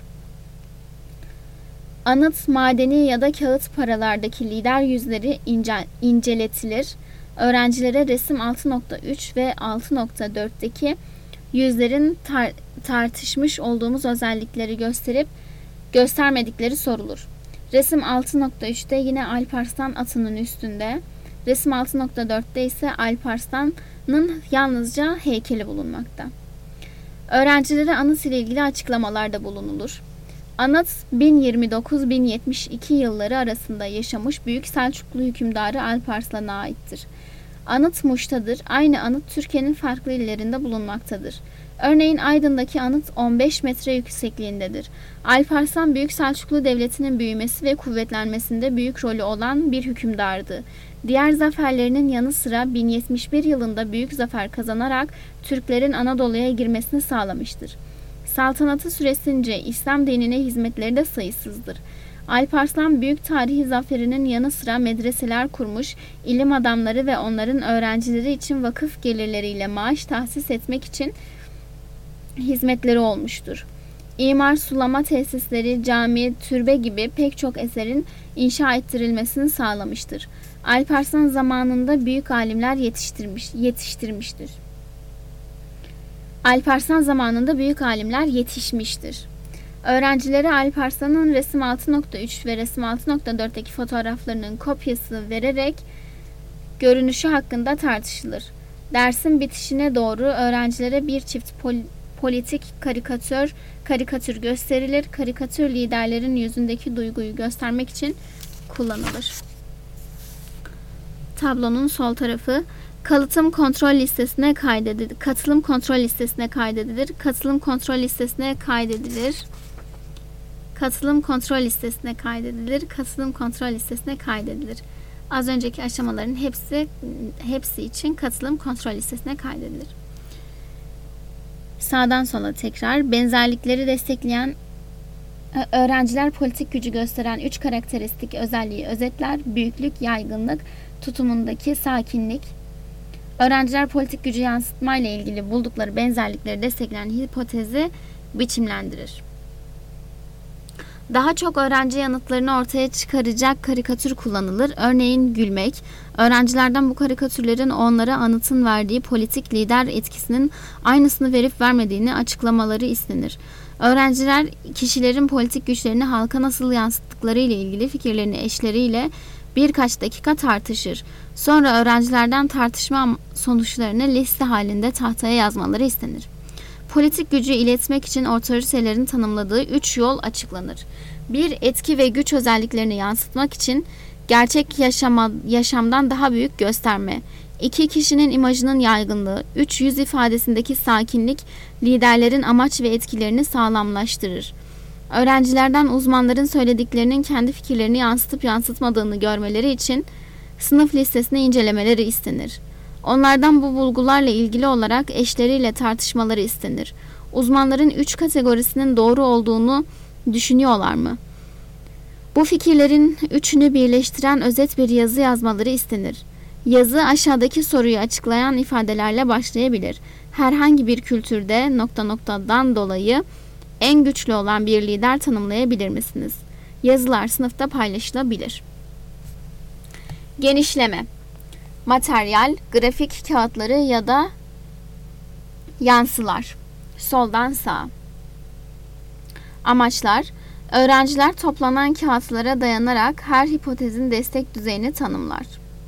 Anıt, madeni ya da kağıt paralardaki lider yüzleri ince, inceletilir. Öğrencilere resim altı nokta üç ve altı nokta dörtteki yüzlerin tar- tartışmış olduğumuz özellikleri gösterip göstermedikleri sorulur. Resim altı nokta üçte yine Alparslan atının üstünde, resim altı nokta dörtte ise Alparslan'ın yalnızca heykeli bulunmakta. Öğrencilere anıt ile ilgili açıklamalarda bulunulur. Anıt bin yirmi dokuz bin yetmiş iki yılları arasında yaşamış Büyük Selçuklu hükümdarı Alparslan'a aittir. Anıt Muş'tadır. Aynı anıt Türkiye'nin farklı illerinde bulunmaktadır. Örneğin Aydın'daki anıt on beş metre yüksekliğindedir. Alparslan Büyük Selçuklu Devleti'nin büyümesi ve kuvvetlenmesinde büyük rolü olan bir hükümdardı. Diğer zaferlerinin yanı sıra bin yetmiş bir yılında büyük zafer kazanarak Türklerin Anadolu'ya girmesini sağlamıştır. Saltanatı süresince İslam dinine hizmetleri de sayısızdır. Alparslan büyük tarihi zaferinin yanı sıra medreseler kurmuş, ilim adamları ve onların öğrencileri için vakıf gelirleriyle maaş tahsis etmek için hizmetleri olmuştur. İmar, sulama tesisleri, cami, türbe gibi pek çok eserin inşa ettirilmesini sağlamıştır. Alparslan zamanında büyük alimler yetiştirmiş, yetiştirmiştir. Alparslan zamanında büyük alimler yetişmiştir. Öğrencilere Alparslan'ın resim altı nokta üç ve resim altı nokta dörtteki fotoğraflarının kopyası vererek görünüşü hakkında tartışılır. Dersin bitişine doğru öğrencilere bir çift pol- politik karikatür karikatür gösterilir. Karikatür liderlerin yüzündeki duyguyu göstermek için kullanılır. Tablonun sol tarafı Kalıtım kontrol listesine kaydedilir. Katılım kontrol listesine kaydedilir. Katılım kontrol listesine kaydedilir. Katılım kontrol listesine kaydedilir. Katılım kontrol listesine kaydedilir. Az önceki aşamaların hepsi hepsi için katılım kontrol listesine kaydedilir. Sağdan sola tekrar benzerlikleri destekleyen öğrenciler politik gücü gösteren üç karakteristik özelliği özetler. Büyüklük, yaygınlık, tutumundaki sakinlik. Öğrenciler politik gücü yansıtma ile ilgili buldukları benzerlikleri destekleyen hipotezi biçimlendirir. Daha çok öğrenci yanıtlarını ortaya çıkaracak karikatür kullanılır. Örneğin gülmek. Öğrencilerden bu karikatürlerin onlara anıtın verdiği politik lider etkisinin aynısını verip vermediğini açıklamaları istenir. Öğrenciler kişilerin politik güçlerini halka nasıl yansıttıkları ile ilgili fikirlerini eşleriyle birkaç dakika tartışır. Sonra öğrencilerden tartışma sonuçlarını liste halinde tahtaya yazmaları istenir. Politik gücü iletmek için otoritelerin tanımladığı üç yol açıklanır. bir. Etki ve güç özelliklerini yansıtmak için gerçek yaşama, yaşamdan daha büyük gösterme. iki. Kişinin imajının yaygınlığı. üç. Yüz ifadesindeki sakinlik liderlerin amaç ve etkilerini sağlamlaştırır. Öğrencilerden uzmanların söylediklerinin kendi fikirlerini yansıtıp yansıtmadığını görmeleri için sınıf listesini incelemeleri istenir. Onlardan bu bulgularla ilgili olarak eşleriyle tartışmaları istenir. Uzmanların üç kategorisinin doğru olduğunu düşünüyorlar mı? Bu fikirlerin üçünü birleştiren özet bir yazı yazmaları istenir. Yazı aşağıdaki soruyu açıklayan ifadelerle başlayabilir. Herhangi bir kültürde nokta noktadan dolayı en güçlü olan bir lider tanımlayabilir misiniz? Yazılar sınıfta paylaşılabilir. Genişleme. Materyal, grafik kağıtları ya da yansılar. Soldan sağa. Amaçlar. Öğrenciler toplanan kağıtlara dayanarak her hipotezin destek düzeyini tanımlar.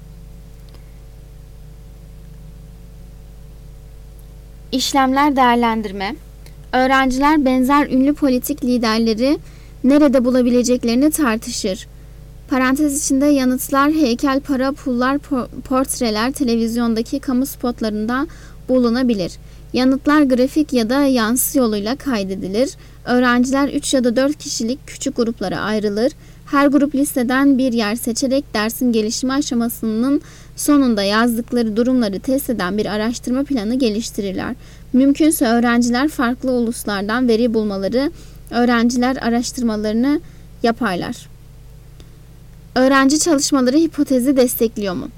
İşlemler değerlendirme. Öğrenciler benzer ünlü politik liderleri nerede bulabileceklerini tartışır. Parantez içinde yanıtlar, heykel, para, pullar, portreler, televizyondaki kamu spotlarında bulunabilir. Yanıtlar grafik ya da yansı yoluyla kaydedilir. Öğrenciler üç ya da dört kişilik küçük gruplara ayrılır. Her grup listeden bir yer seçerek dersin gelişimi aşamasının sonunda yazdıkları durumları test eden bir araştırma planı geliştirirler. Mümkünse öğrenciler farklı uluslardan veri bulmaları, öğrenciler araştırmalarını yaparlar. Öğrenci çalışmaları hipotezi destekliyor mu?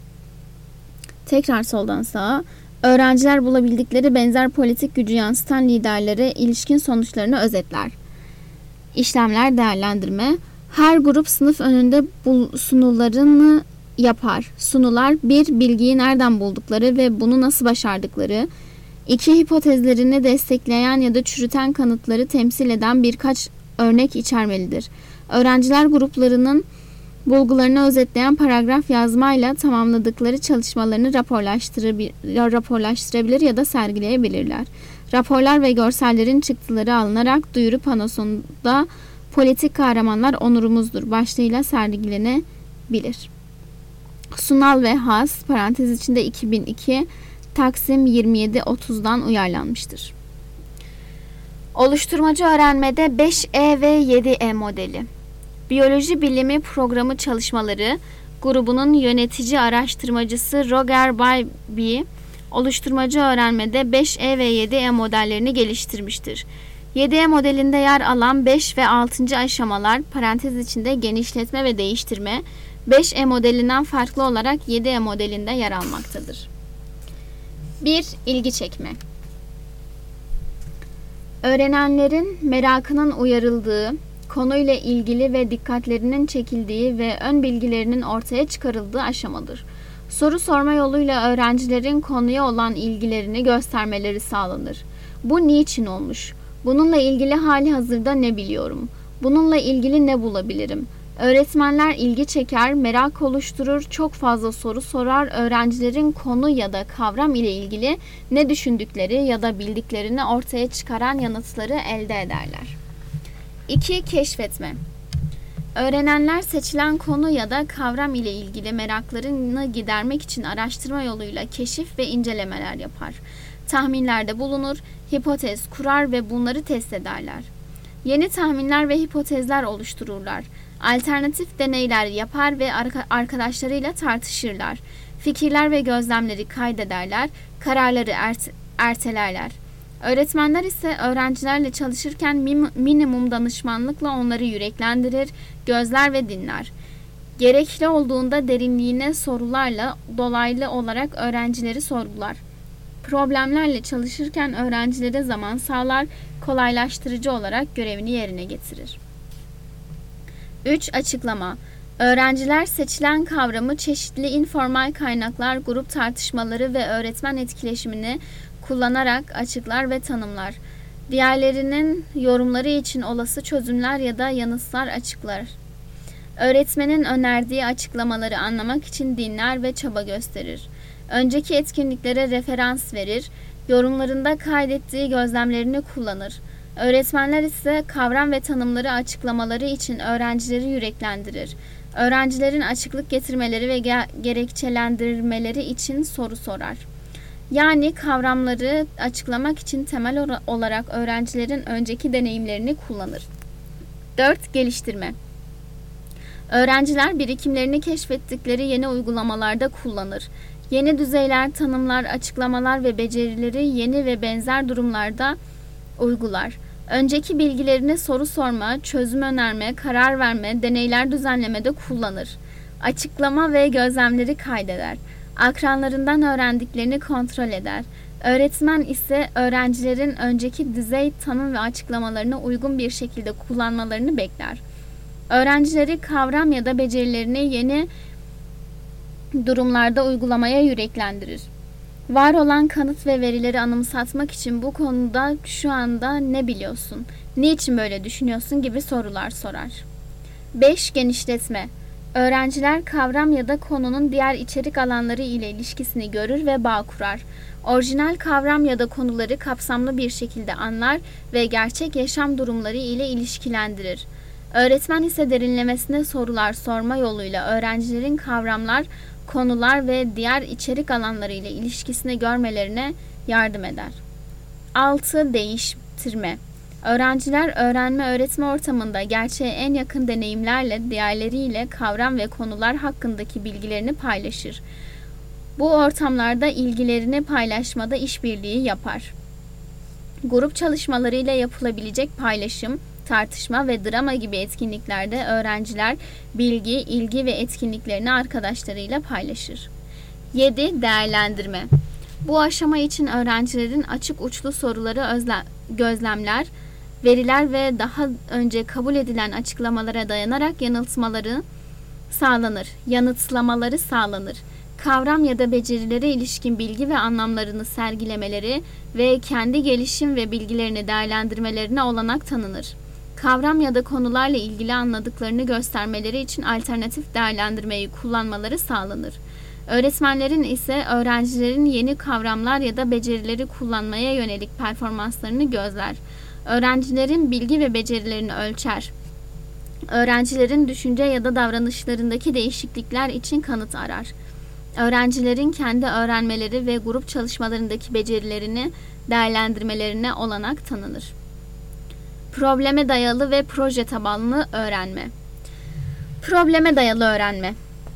Tekrar soldan sağa. Öğrenciler bulabildikleri benzer politik gücü yansıtan liderlere ilişkin sonuçlarını özetler. İşlemler değerlendirme. Her grup sınıf önünde sunularını yapar. Sunular bir bilgiyi nereden buldukları ve bunu nasıl başardıkları, iki hipotezlerini destekleyen ya da çürüten kanıtları temsil eden birkaç örnek içermelidir. Öğrenciler gruplarının bulgularını özetleyen paragraf yazmayla tamamladıkları çalışmalarını raporlaştırabilir ya da sergileyebilirler. Raporlar ve görsellerin çıktıları alınarak duyuru panosunda politik kahramanlar onurumuzdur başlığıyla sergilenebilir. Sunal ve Haas parantez içinde iki bin iki Taksim yirmi yedi otuzdan uyarlanmıştır. Oluşturmacı öğrenmede beş E ve yedi E modeli. Biyoloji Bilimi Programı çalışmaları grubunun yönetici araştırmacısı Roger Bybee, oluşturmacı öğrenmede beş E ve yedi E modellerini geliştirmiştir. yedi E modelinde yer alan beş ve altıncı aşamalar parantez içinde genişletme ve değiştirme, beş E modelinden farklı olarak yedi E modelinde yer almaktadır. bir İlgi çekme. Öğrenenlerin merakının uyarıldığı, konuyla ilgili ve dikkatlerinin çekildiği ve ön bilgilerinin ortaya çıkarıldığı aşamadır. Soru sorma yoluyla öğrencilerin konuya olan ilgilerini göstermeleri sağlanır. Bu niçin olmuş? Bununla ilgili hali hazırda ne biliyorum? Bununla ilgili ne bulabilirim? Öğretmenler ilgi çeker, merak oluşturur, çok fazla soru sorar, öğrencilerin konu ya da kavram ile ilgili ne düşündükleri ya da bildiklerini ortaya çıkaran yanıtları elde ederler. iki Keşfetme. Öğrenenler seçilen konu ya da kavram ile ilgili meraklarını gidermek için araştırma yoluyla keşif ve incelemeler yapar. Tahminlerde bulunur, hipotez kurar ve bunları test ederler. Yeni tahminler ve hipotezler oluştururlar. Alternatif deneyler yapar ve arkadaşlarıyla tartışırlar. Fikirler ve gözlemleri kaydederler, kararları ert- ertelerler. Öğretmenler ise öğrencilerle çalışırken minimum danışmanlıkla onları yüreklendirir, gözler ve dinler. Gerekli olduğunda derinliğine sorularla dolaylı olarak öğrencileri sorgular. Problemlerle çalışırken öğrencilere zaman sağlar, kolaylaştırıcı olarak görevini yerine getirir. üç Açıklama. Öğrenciler seçilen kavramı çeşitli informal kaynaklar, grup tartışmaları ve öğretmen etkileşimini kullanarak açıklar ve tanımlar. Diğerlerinin yorumları için olası çözümler ya da yanıtlar açıklar. Öğretmenin önerdiği açıklamaları anlamak için dinler ve çaba gösterir. Önceki etkinliklere referans verir, yorumlarında kaydettiği gözlemlerini kullanır. Öğretmenler ise kavram ve tanımları açıklamaları için öğrencileri yüreklendirir. Öğrencilerin açıklık getirmeleri ve ge- gerekçelendirmeleri için soru sorar. Yani kavramları açıklamak için temel olarak öğrencilerin önceki deneyimlerini kullanır. dört Geliştirme. Öğrenciler birikimlerini keşfettikleri yeni uygulamalarda kullanır. Yeni düzeyler, tanımlar, açıklamalar ve becerileri yeni ve benzer durumlarda uygular. Önceki bilgilerini soru sorma, çözüm önerme, karar verme, deneyler düzenlemede kullanır. Açıklama ve gözlemleri kaydeder. Akranlarından öğrendiklerini kontrol eder. Öğretmen ise öğrencilerin önceki düzey tanım ve açıklamalarını uygun bir şekilde kullanmalarını bekler. Öğrencileri kavram ya da becerilerini yeni durumlarda uygulamaya yüreklendirir. Var olan kanıt ve verileri anımsatmak için bu konuda şu anda ne biliyorsun, niçin böyle düşünüyorsun gibi sorular sorar. beş. Genişletme. Öğrenciler kavram ya da konunun diğer içerik alanları ile ilişkisini görür ve bağ kurar. Orijinal kavram ya da konuları kapsamlı bir şekilde anlar ve gerçek yaşam durumları ile ilişkilendirir. Öğretmen ise derinlemesine sorular sorma yoluyla öğrencilerin kavramlar, konular ve diğer içerik alanları ile ilişkisini görmelerine yardım eder. altı. Değiştirme. Öğrenciler öğrenme öğretme ortamında gerçeğe en yakın deneyimlerle diğerleriyle kavram ve konular hakkındaki bilgilerini paylaşır. Bu ortamlarda ilgilerini paylaşmada işbirliği yapar. Grup çalışmalarıyla yapılabilecek paylaşım, tartışma ve drama gibi etkinliklerde öğrenciler bilgi, ilgi ve etkinliklerini arkadaşlarıyla paylaşır. yedi. Değerlendirme. Bu aşama için öğrencilerin açık uçlu soruları özle- gözlemler, veriler ve daha önce kabul edilen açıklamalara dayanarak yanıltmaları sağlanır, yanıtlamaları sağlanır. Kavram ya da becerilere ilişkin bilgi ve anlamlarını sergilemeleri ve kendi gelişim ve bilgilerini değerlendirmelerine olanak tanınır. Kavram ya da konularla ilgili anladıklarını göstermeleri için alternatif değerlendirmeyi kullanmaları sağlanır. Öğretmenlerin ise öğrencilerin yeni kavramlar ya da becerileri kullanmaya yönelik performanslarını gözler. Öğrencilerin bilgi ve becerilerini ölçer. Öğrencilerin düşünce ya da davranışlarındaki değişiklikler için kanıt arar. Öğrencilerin kendi öğrenmeleri ve grup çalışmalarındaki becerilerini değerlendirmelerine olanak tanınır. Probleme dayalı ve proje tabanlı öğrenme. Probleme dayalı öğrenme.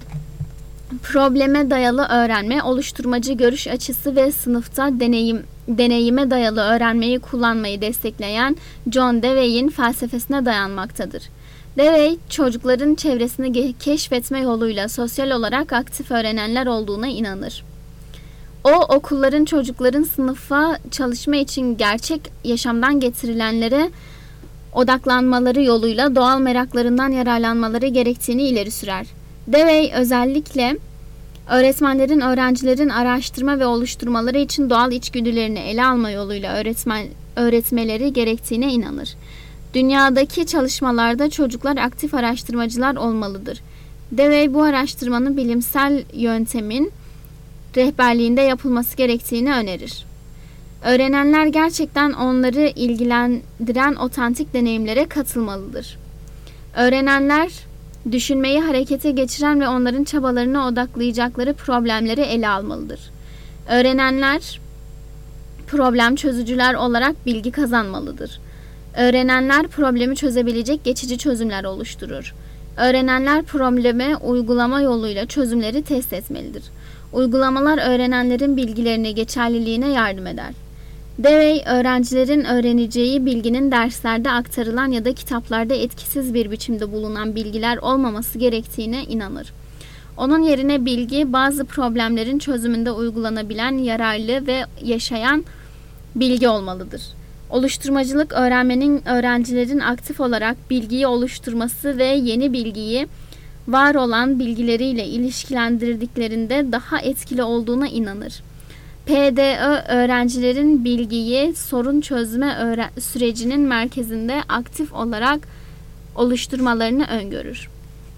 Probleme dayalı öğrenme, oluşturmacı görüş açısı ve sınıfta deneyim, deneyime dayalı öğrenmeyi kullanmayı destekleyen John Dewey'in felsefesine dayanmaktadır. Dewey, çocukların çevresini keşfetme yoluyla sosyal olarak aktif öğrenenler olduğuna inanır. O, okulların çocukların sınıfa çalışma için gerçek yaşamdan getirilenlere odaklanmaları yoluyla doğal meraklarından yararlanmaları gerektiğini ileri sürer. Dewey özellikle öğretmenlerin öğrencilerin araştırma ve oluşturmaları için doğal içgüdülerini ele alma yoluyla öğretmen, öğretmeleri gerektiğine inanır. Dünyadaki çalışmalarda çocuklar aktif araştırmacılar olmalıdır. Dewey bu araştırmanın bilimsel yöntemin rehberliğinde yapılması gerektiğini önerir. Öğrenenler gerçekten onları ilgilendiren otantik deneyimlere katılmalıdır. Öğrenenler düşünmeyi harekete geçiren ve onların çabalarını odaklayacakları problemleri ele almalıdır. Öğrenenler problem çözücüler olarak bilgi kazanmalıdır. Öğrenenler problemi çözebilecek geçici çözümler oluşturur. Öğrenenler probleme uygulama yoluyla çözümleri test etmelidir. Uygulamalar öğrenenlerin bilgilerini geçerliliğine yardım eder. Dewey, öğrencilerin öğreneceği bilginin derslerde aktarılan ya da kitaplarda etkisiz bir biçimde bulunan bilgiler olmaması gerektiğine inanır. Onun yerine bilgi, bazı problemlerin çözümünde uygulanabilen, yararlı ve yaşayan bilgi olmalıdır. Oluşturmacılık, öğrenmenin öğrencilerin aktif olarak bilgiyi oluşturması ve yeni bilgiyi var olan bilgileriyle ilişkilendirdiklerinde daha etkili olduğuna inanır. P D Ö, öğrencilerin bilgiyi sorun çözme öğren- sürecinin merkezinde aktif olarak oluşturmalarını öngörür.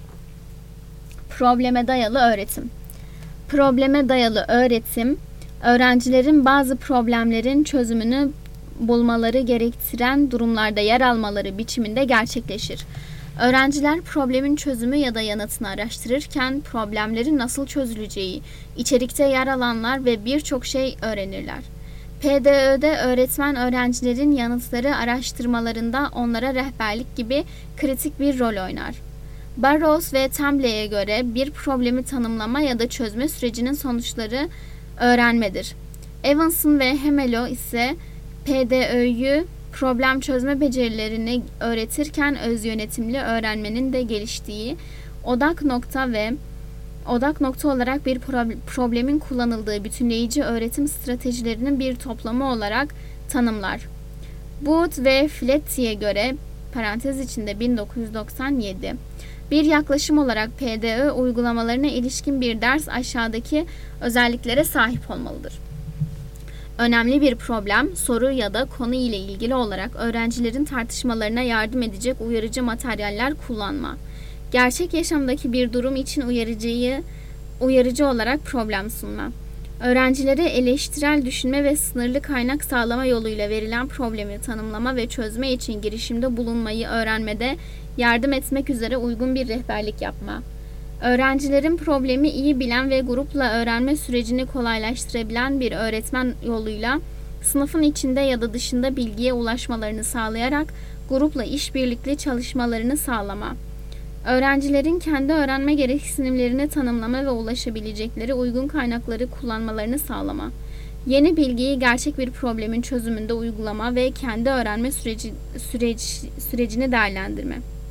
Probleme dayalı öğretim. Probleme dayalı öğretim, öğrencilerin bazı problemlerin çözümünü bulmaları gerektiren durumlarda yer almaları biçiminde gerçekleşir. Öğrenciler problemin çözümü ya da yanıtını araştırırken problemlerin nasıl çözüleceği, içerikte yer alanlar ve birçok şey öğrenirler. P D Ö'de öğretmen öğrencilerin yanıtları araştırmalarında onlara rehberlik gibi kritik bir rol oynar. Burroughs ve Tremblay'e göre bir problemi tanımlama ya da çözme sürecinin sonuçları öğrenmedir. Evanson ve Hemelo ise P D Ö'yü problem çözme becerilerini öğretirken öz yönetimli öğrenmenin de geliştiği odak nokta ve odak nokta olarak bir problemin kullanıldığı bütünleyici öğretim stratejilerinin bir toplamı olarak tanımlar. Booth ve Fletcher'e göre parantez içinde bin dokuz yüz doksan yedi bir yaklaşım olarak P D Ö uygulamalarına ilişkin bir ders aşağıdaki özelliklere sahip olmalıdır. Önemli bir problem, soru ya da konu ile ilgili olarak öğrencilerin tartışmalarına yardım edecek uyarıcı materyaller kullanma. Gerçek yaşamdaki bir durum için uyarıcıyı uyarıcı olarak problem sunma. Öğrencilere eleştirel düşünme ve sınırlı kaynak sağlama yoluyla verilen problemi tanımlama ve çözme için girişimde bulunmayı öğrenmede yardım etmek üzere uygun bir rehberlik yapma. Öğrencilerin problemi iyi bilen ve grupla öğrenme sürecini kolaylaştırabilen bir öğretmen yoluyla sınıfın içinde ya da dışında bilgiye ulaşmalarını sağlayarak grupla işbirlikli çalışmalarını sağlama. Öğrencilerin kendi öğrenme gereksinimlerini tanımlama ve ulaşabilecekleri uygun kaynakları kullanmalarını sağlama. Yeni bilgiyi gerçek bir problemin çözümünde uygulama ve kendi öğrenme süreci, süreç, sürecini değerlendirme.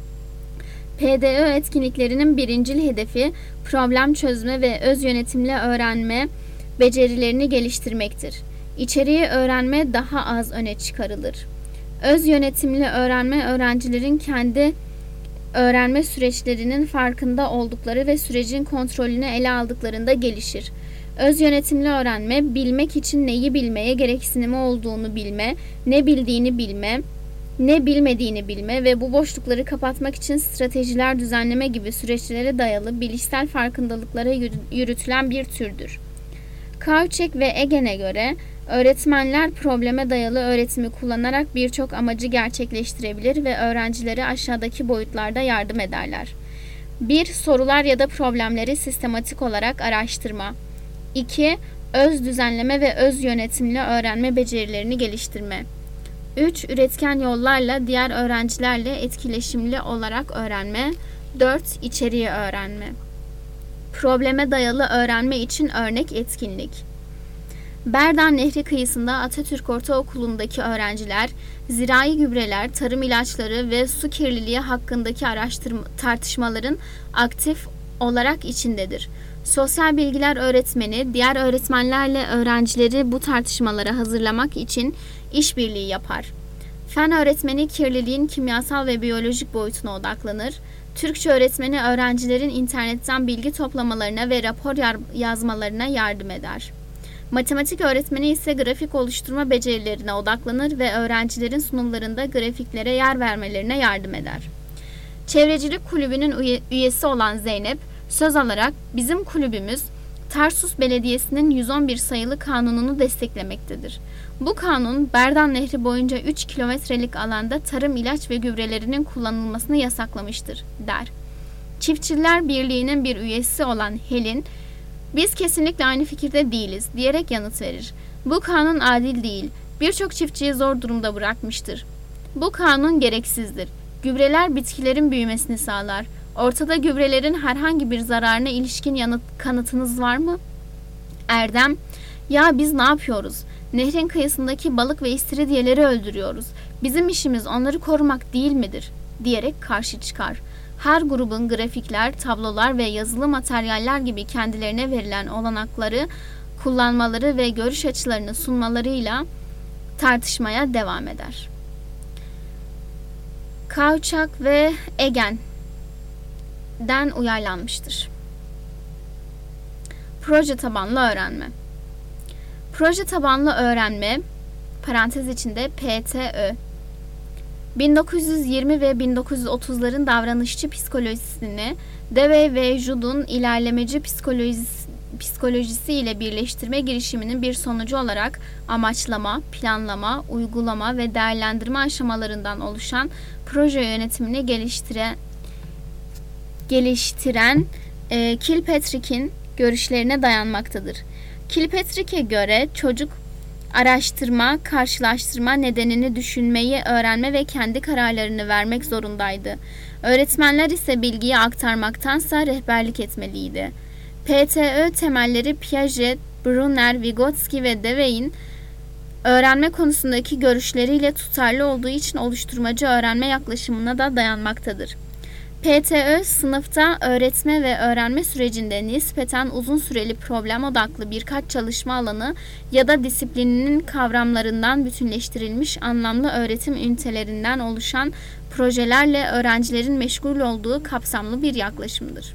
P D Ö etkinliklerinin birincil hedefi problem çözme ve öz yönetimli öğrenme becerilerini geliştirmektir. İçeriği öğrenme daha az öne çıkarılır. Öz yönetimli öğrenme öğrencilerin kendi öğrenme süreçlerinin farkında oldukları ve sürecin kontrolünü ele aldıklarında gelişir. Öz yönetimli öğrenme, bilmek için neyi bilmeye gereksinimi olduğunu bilme, ne bildiğini bilme, ne bilmediğini bilme ve bu boşlukları kapatmak için stratejiler düzenleme gibi süreçlere dayalı bilişsel farkındalıklara yürütülen bir türdür. Kauçek ve Egen'e göre öğretmenler probleme dayalı öğretimi kullanarak birçok amacı gerçekleştirebilir ve öğrencilere aşağıdaki boyutlarda yardım ederler. bir Sorular ya da problemleri sistematik olarak araştırma. iki Öz düzenleme ve öz yönetimli öğrenme becerilerini geliştirme. üç Üretken yollarla diğer öğrencilerle etkileşimli olarak öğrenme. dört İçeriği öğrenme. Probleme dayalı öğrenme için örnek etkinlik. Berdan Nehri kıyısında Atatürk Ortaokulu'ndaki öğrenciler, zirai gübreler, tarım ilaçları ve su kirliliği hakkındaki araştırma, tartışmaların aktif olarak içindedir. Sosyal bilgiler öğretmeni, diğer öğretmenlerle öğrencileri bu tartışmalara hazırlamak için işbirliği yapar. Fen öğretmeni kirliliğin kimyasal ve biyolojik boyutuna odaklanır. Türkçe öğretmeni öğrencilerin internetten bilgi toplamalarına ve rapor yazmalarına yardım eder. Matematik öğretmeni ise grafik oluşturma becerilerine odaklanır ve öğrencilerin sunumlarında grafiklere yer vermelerine yardım eder. Çevrecilik Kulübü'nün üye, üyesi olan Zeynep, söz alarak bizim kulübümüz Tarsus Belediyesi'nin yüz on bir sayılı kanununu desteklemektedir. Bu kanun Berdan Nehri boyunca üç kilometrelik alanda tarım ilaç ve gübrelerinin kullanılmasını yasaklamıştır, der. Çiftçiler Birliği'nin bir üyesi olan Helin, biz kesinlikle aynı fikirde değiliz diyerek yanıt verir. Bu kanun adil değil, birçok çiftçiyi zor durumda bırakmıştır. Bu kanun gereksizdir. Gübreler bitkilerin büyümesini sağlar. Ortada gübrelerin herhangi bir zararına ilişkin yanıt, kanıtınız var mı? Erdem, ya biz ne yapıyoruz? Nehrin kıyısındaki balık ve istiridyeleri öldürüyoruz. Bizim işimiz onları korumak değil midir? Diyerek karşı çıkar. Her grubun grafikler, tablolar ve yazılı materyaller gibi kendilerine verilen olanakları kullanmaları ve görüş açılarını sunmalarıyla tartışmaya devam eder. Kauçak ve Egen'den uyarlanmıştır. Proje tabanlı öğrenme. Proje tabanlı öğrenme, parantez içinde P T Ö, bin dokuz yüz yirmi ve bin dokuz yüz otuzların davranışçı psikolojisini Dewey ve Judd'un ilerlemeci psikolojisi, psikolojisi ile birleştirme girişiminin bir sonucu olarak amaçlama, planlama, uygulama ve değerlendirme aşamalarından oluşan proje yönetimini geliştiren, geliştiren e, Kilpatrick'in görüşlerine dayanmaktadır. Kilpatrick'e göre çocuk Araştırma, karşılaştırma, nedenini düşünmeyi öğrenme ve kendi kararlarını vermek zorundaydı. Öğretmenler ise bilgiyi aktarmaktansa rehberlik etmeliydi. P T Ö temelleri Piaget, Brunner, Vygotsky ve Dewey'in öğrenme konusundaki görüşleriyle tutarlı olduğu için oluşturmacı öğrenme yaklaşımına da dayanmaktadır. P T Ö, sınıfta öğretme ve öğrenme sürecinde nispeten uzun süreli problem odaklı birkaç çalışma alanı ya da disiplininin kavramlarından bütünleştirilmiş anlamlı öğretim ünitelerinden oluşan projelerle öğrencilerin meşgul olduğu kapsamlı bir yaklaşımdır.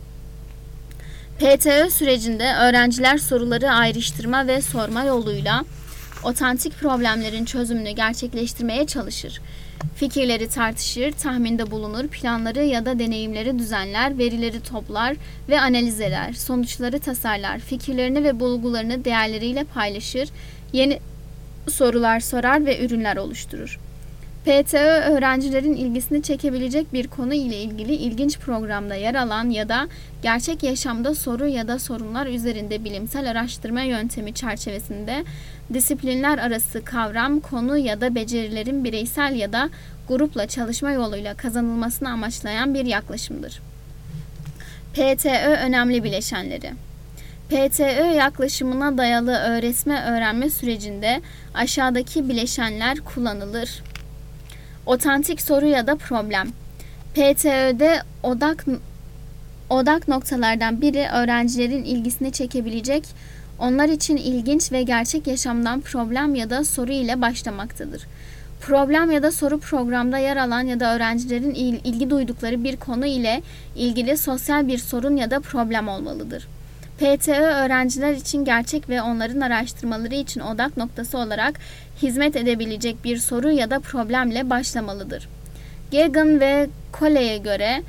P T Ö sürecinde öğrenciler soruları ayrıştırma ve sorma yoluyla otantik problemlerin çözümünü gerçekleştirmeye çalışır. Fikirleri tartışır, tahminde bulunur, planları ya da deneyimleri düzenler, verileri toplar ve analiz eder, sonuçları tasarlar, fikirlerini ve bulgularını değerleriyle paylaşır, yeni sorular sorar ve ürünler oluşturur. P T Ö, öğrencilerin ilgisini çekebilecek bir konu ile ilgili ilginç programda yer alan ya da gerçek yaşamda soru ya da sorunlar üzerinde bilimsel araştırma yöntemi çerçevesinde disiplinler arası kavram, konu ya da becerilerin bireysel ya da grupla çalışma yoluyla kazanılmasını amaçlayan bir yaklaşımdır. P T Ö önemli bileşenleri. P T Ö yaklaşımına dayalı öğretme-öğrenme sürecinde aşağıdaki bileşenler kullanılır. Otantik soru ya da problem. P T Ö'de odak odak noktalardan biri öğrencilerin ilgisini çekebilecek, onlar için ilginç ve gerçek yaşamdan problem ya da soru ile başlamaktadır. Problem ya da soru programda yer alan ya da öğrencilerin ilgi duydukları bir konu ile ilgili sosyal bir sorun ya da problem olmalıdır. P T Ö öğrenciler için gerçek ve onların araştırmaları için odak noktası olarak hizmet edebilecek bir soru ya da problemle başlamalıdır. Geoghegan ve Coley'e göre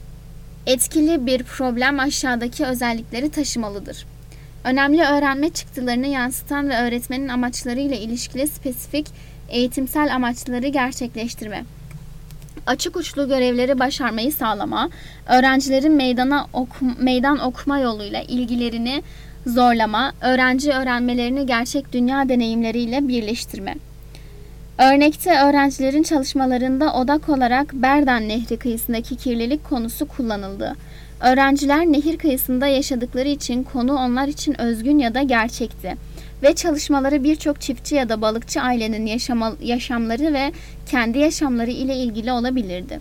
etkili bir problem aşağıdaki özellikleri taşımalıdır. Önemli öğrenme çıktılarını yansıtan ve öğretmenin amaçlarıyla ilişkili spesifik eğitimsel amaçları gerçekleştirme. Açık uçlu görevleri başarmayı sağlama, öğrencilerin meydana okum, meydan okuma yoluyla ilgilerini zorlama, öğrenci öğrenmelerini gerçek dünya deneyimleriyle birleştirme. Örnekte öğrencilerin çalışmalarında odak olarak Berdan Nehri kıyısındaki kirlilik konusu kullanıldı. Öğrenciler nehir kıyısında yaşadıkları için konu onlar için özgün ya da gerçekti ve çalışmaları birçok çiftçi ya da balıkçı ailenin yaşama, yaşamları ve kendi yaşamları ile ilgili olabilirdi.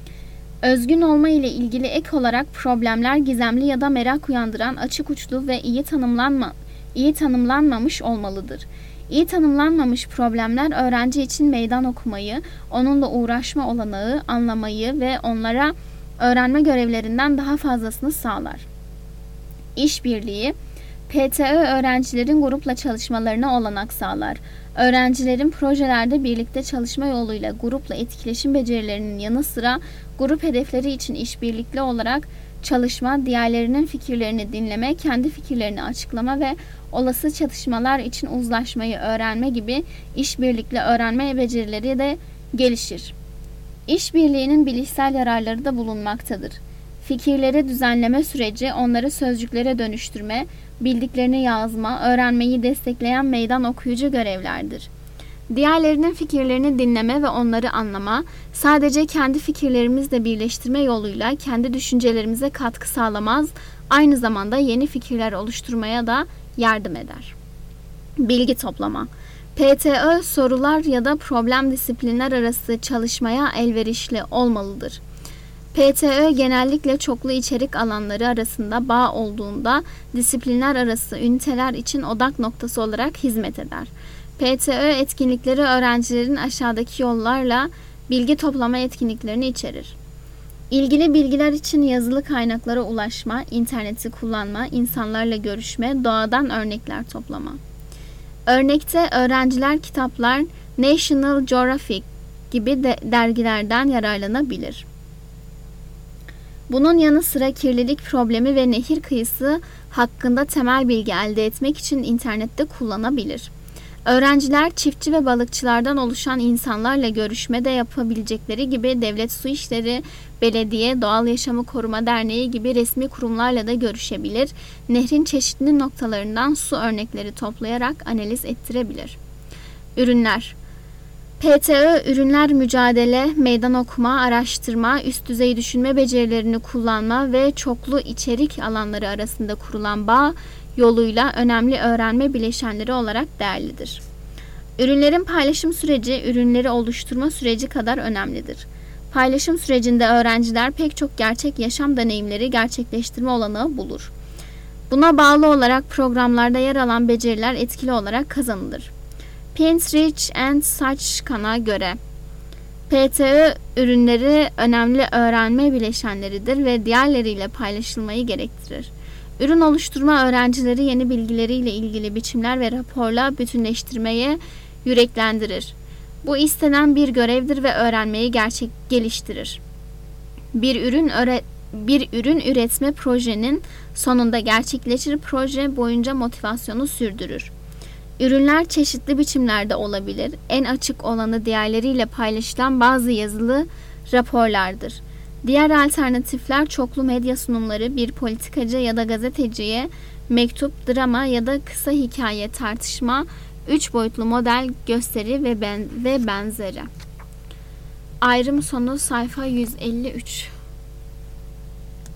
Özgün olma ile ilgili ek olarak problemler gizemli ya da merak uyandıran, açık uçlu ve iyi tanımlanma, iyi tanımlanmamış olmalıdır. İyi tanımlanmamış problemler öğrenci için meydan okumayı, onunla uğraşma olanağı, anlamayı ve onlara öğrenme görevlerinden daha fazlasını sağlar. İşbirliği, P T Ö öğrencilerin grupla çalışmalarına olanak sağlar. Öğrencilerin projelerde birlikte çalışma yoluyla grupla etkileşim becerilerinin yanı sıra grup hedefleri için işbirlikli olarak çalışma, diğerlerinin fikirlerini dinleme, kendi fikirlerini açıklama ve olası çatışmalar için uzlaşmayı öğrenme gibi işbirlikli öğrenme becerileri de gelişir. İşbirliğinin bilişsel yararları da bulunmaktadır. Fikirleri düzenleme süreci, onları sözcüklere dönüştürme, bildiklerini yazma, öğrenmeyi destekleyen meydan okuyucu görevlerdir. Diğerlerinin fikirlerini dinleme ve onları anlama, sadece kendi fikirlerimizle birleştirme yoluyla kendi düşüncelerimize katkı sağlamaz, aynı zamanda yeni fikirler oluşturmaya da yardım eder. Bilgi toplama. P T Ö sorular ya da problem disiplinler arası çalışmaya elverişli olmalıdır. P T Ö genellikle çoklu içerik alanları arasında bağ olduğunda disiplinler arası üniteler için odak noktası olarak hizmet eder. P T Ö etkinlikleri öğrencilerin aşağıdaki yollarla bilgi toplama etkinliklerini içerir. İlgili bilgiler için yazılı kaynaklara ulaşma, interneti kullanma, insanlarla görüşme, doğadan örnekler toplama. Örnekte öğrenciler kitaplar, National Geographic gibi de dergilerden yararlanabilir. Bunun yanı sıra kirlilik problemi ve nehir kıyısı hakkında temel bilgi elde etmek için internette kullanabilir. Öğrenciler çiftçi ve balıkçılardan oluşan insanlarla görüşme de yapabilecekleri gibi devlet su işleri, belediye, doğal yaşamı koruma derneği gibi resmi kurumlarla da görüşebilir, nehrin çeşitli noktalarından su örnekleri toplayarak analiz ettirebilir. Ürünler. P T Ö, ürünler mücadele, meydan okuma, araştırma, üst düzey düşünme becerilerini kullanma ve çoklu içerik alanları arasında kurulan bağ yoluyla önemli öğrenme bileşenleri olarak değerlidir. Ürünlerin paylaşım süreci, ürünleri oluşturma süreci kadar önemlidir. Paylaşım sürecinde öğrenciler pek çok gerçek yaşam deneyimleri gerçekleştirme olanağı bulur. Buna bağlı olarak programlarda yer alan beceriler etkili olarak kazanılır. Pinterich and Sachkan'a göre P T Ö ürünleri önemli öğrenme bileşenleridir ve diğerleriyle paylaşılmayı gerektirir. Ürün oluşturma öğrencileri yeni bilgileriyle ilgili biçimler ve raporla bütünleştirmeye yüreklendirir. Bu istenen bir görevdir ve öğrenmeyi gerçek geliştirir. Bir ürün öğre, bir ürün üretme projenin sonunda gerçekleşir, proje boyunca motivasyonu sürdürür. Ürünler çeşitli biçimlerde olabilir. En açık olanı diğerleriyle paylaşılan bazı yazılı raporlardır. Diğer alternatifler çoklu medya sunumları, bir politikacı ya da gazeteciye mektup, drama ya da kısa hikaye, tartışma, üç boyutlu model, gösteri ve ben ve benzeri. Ayrım sonu sayfa yüz elli üç.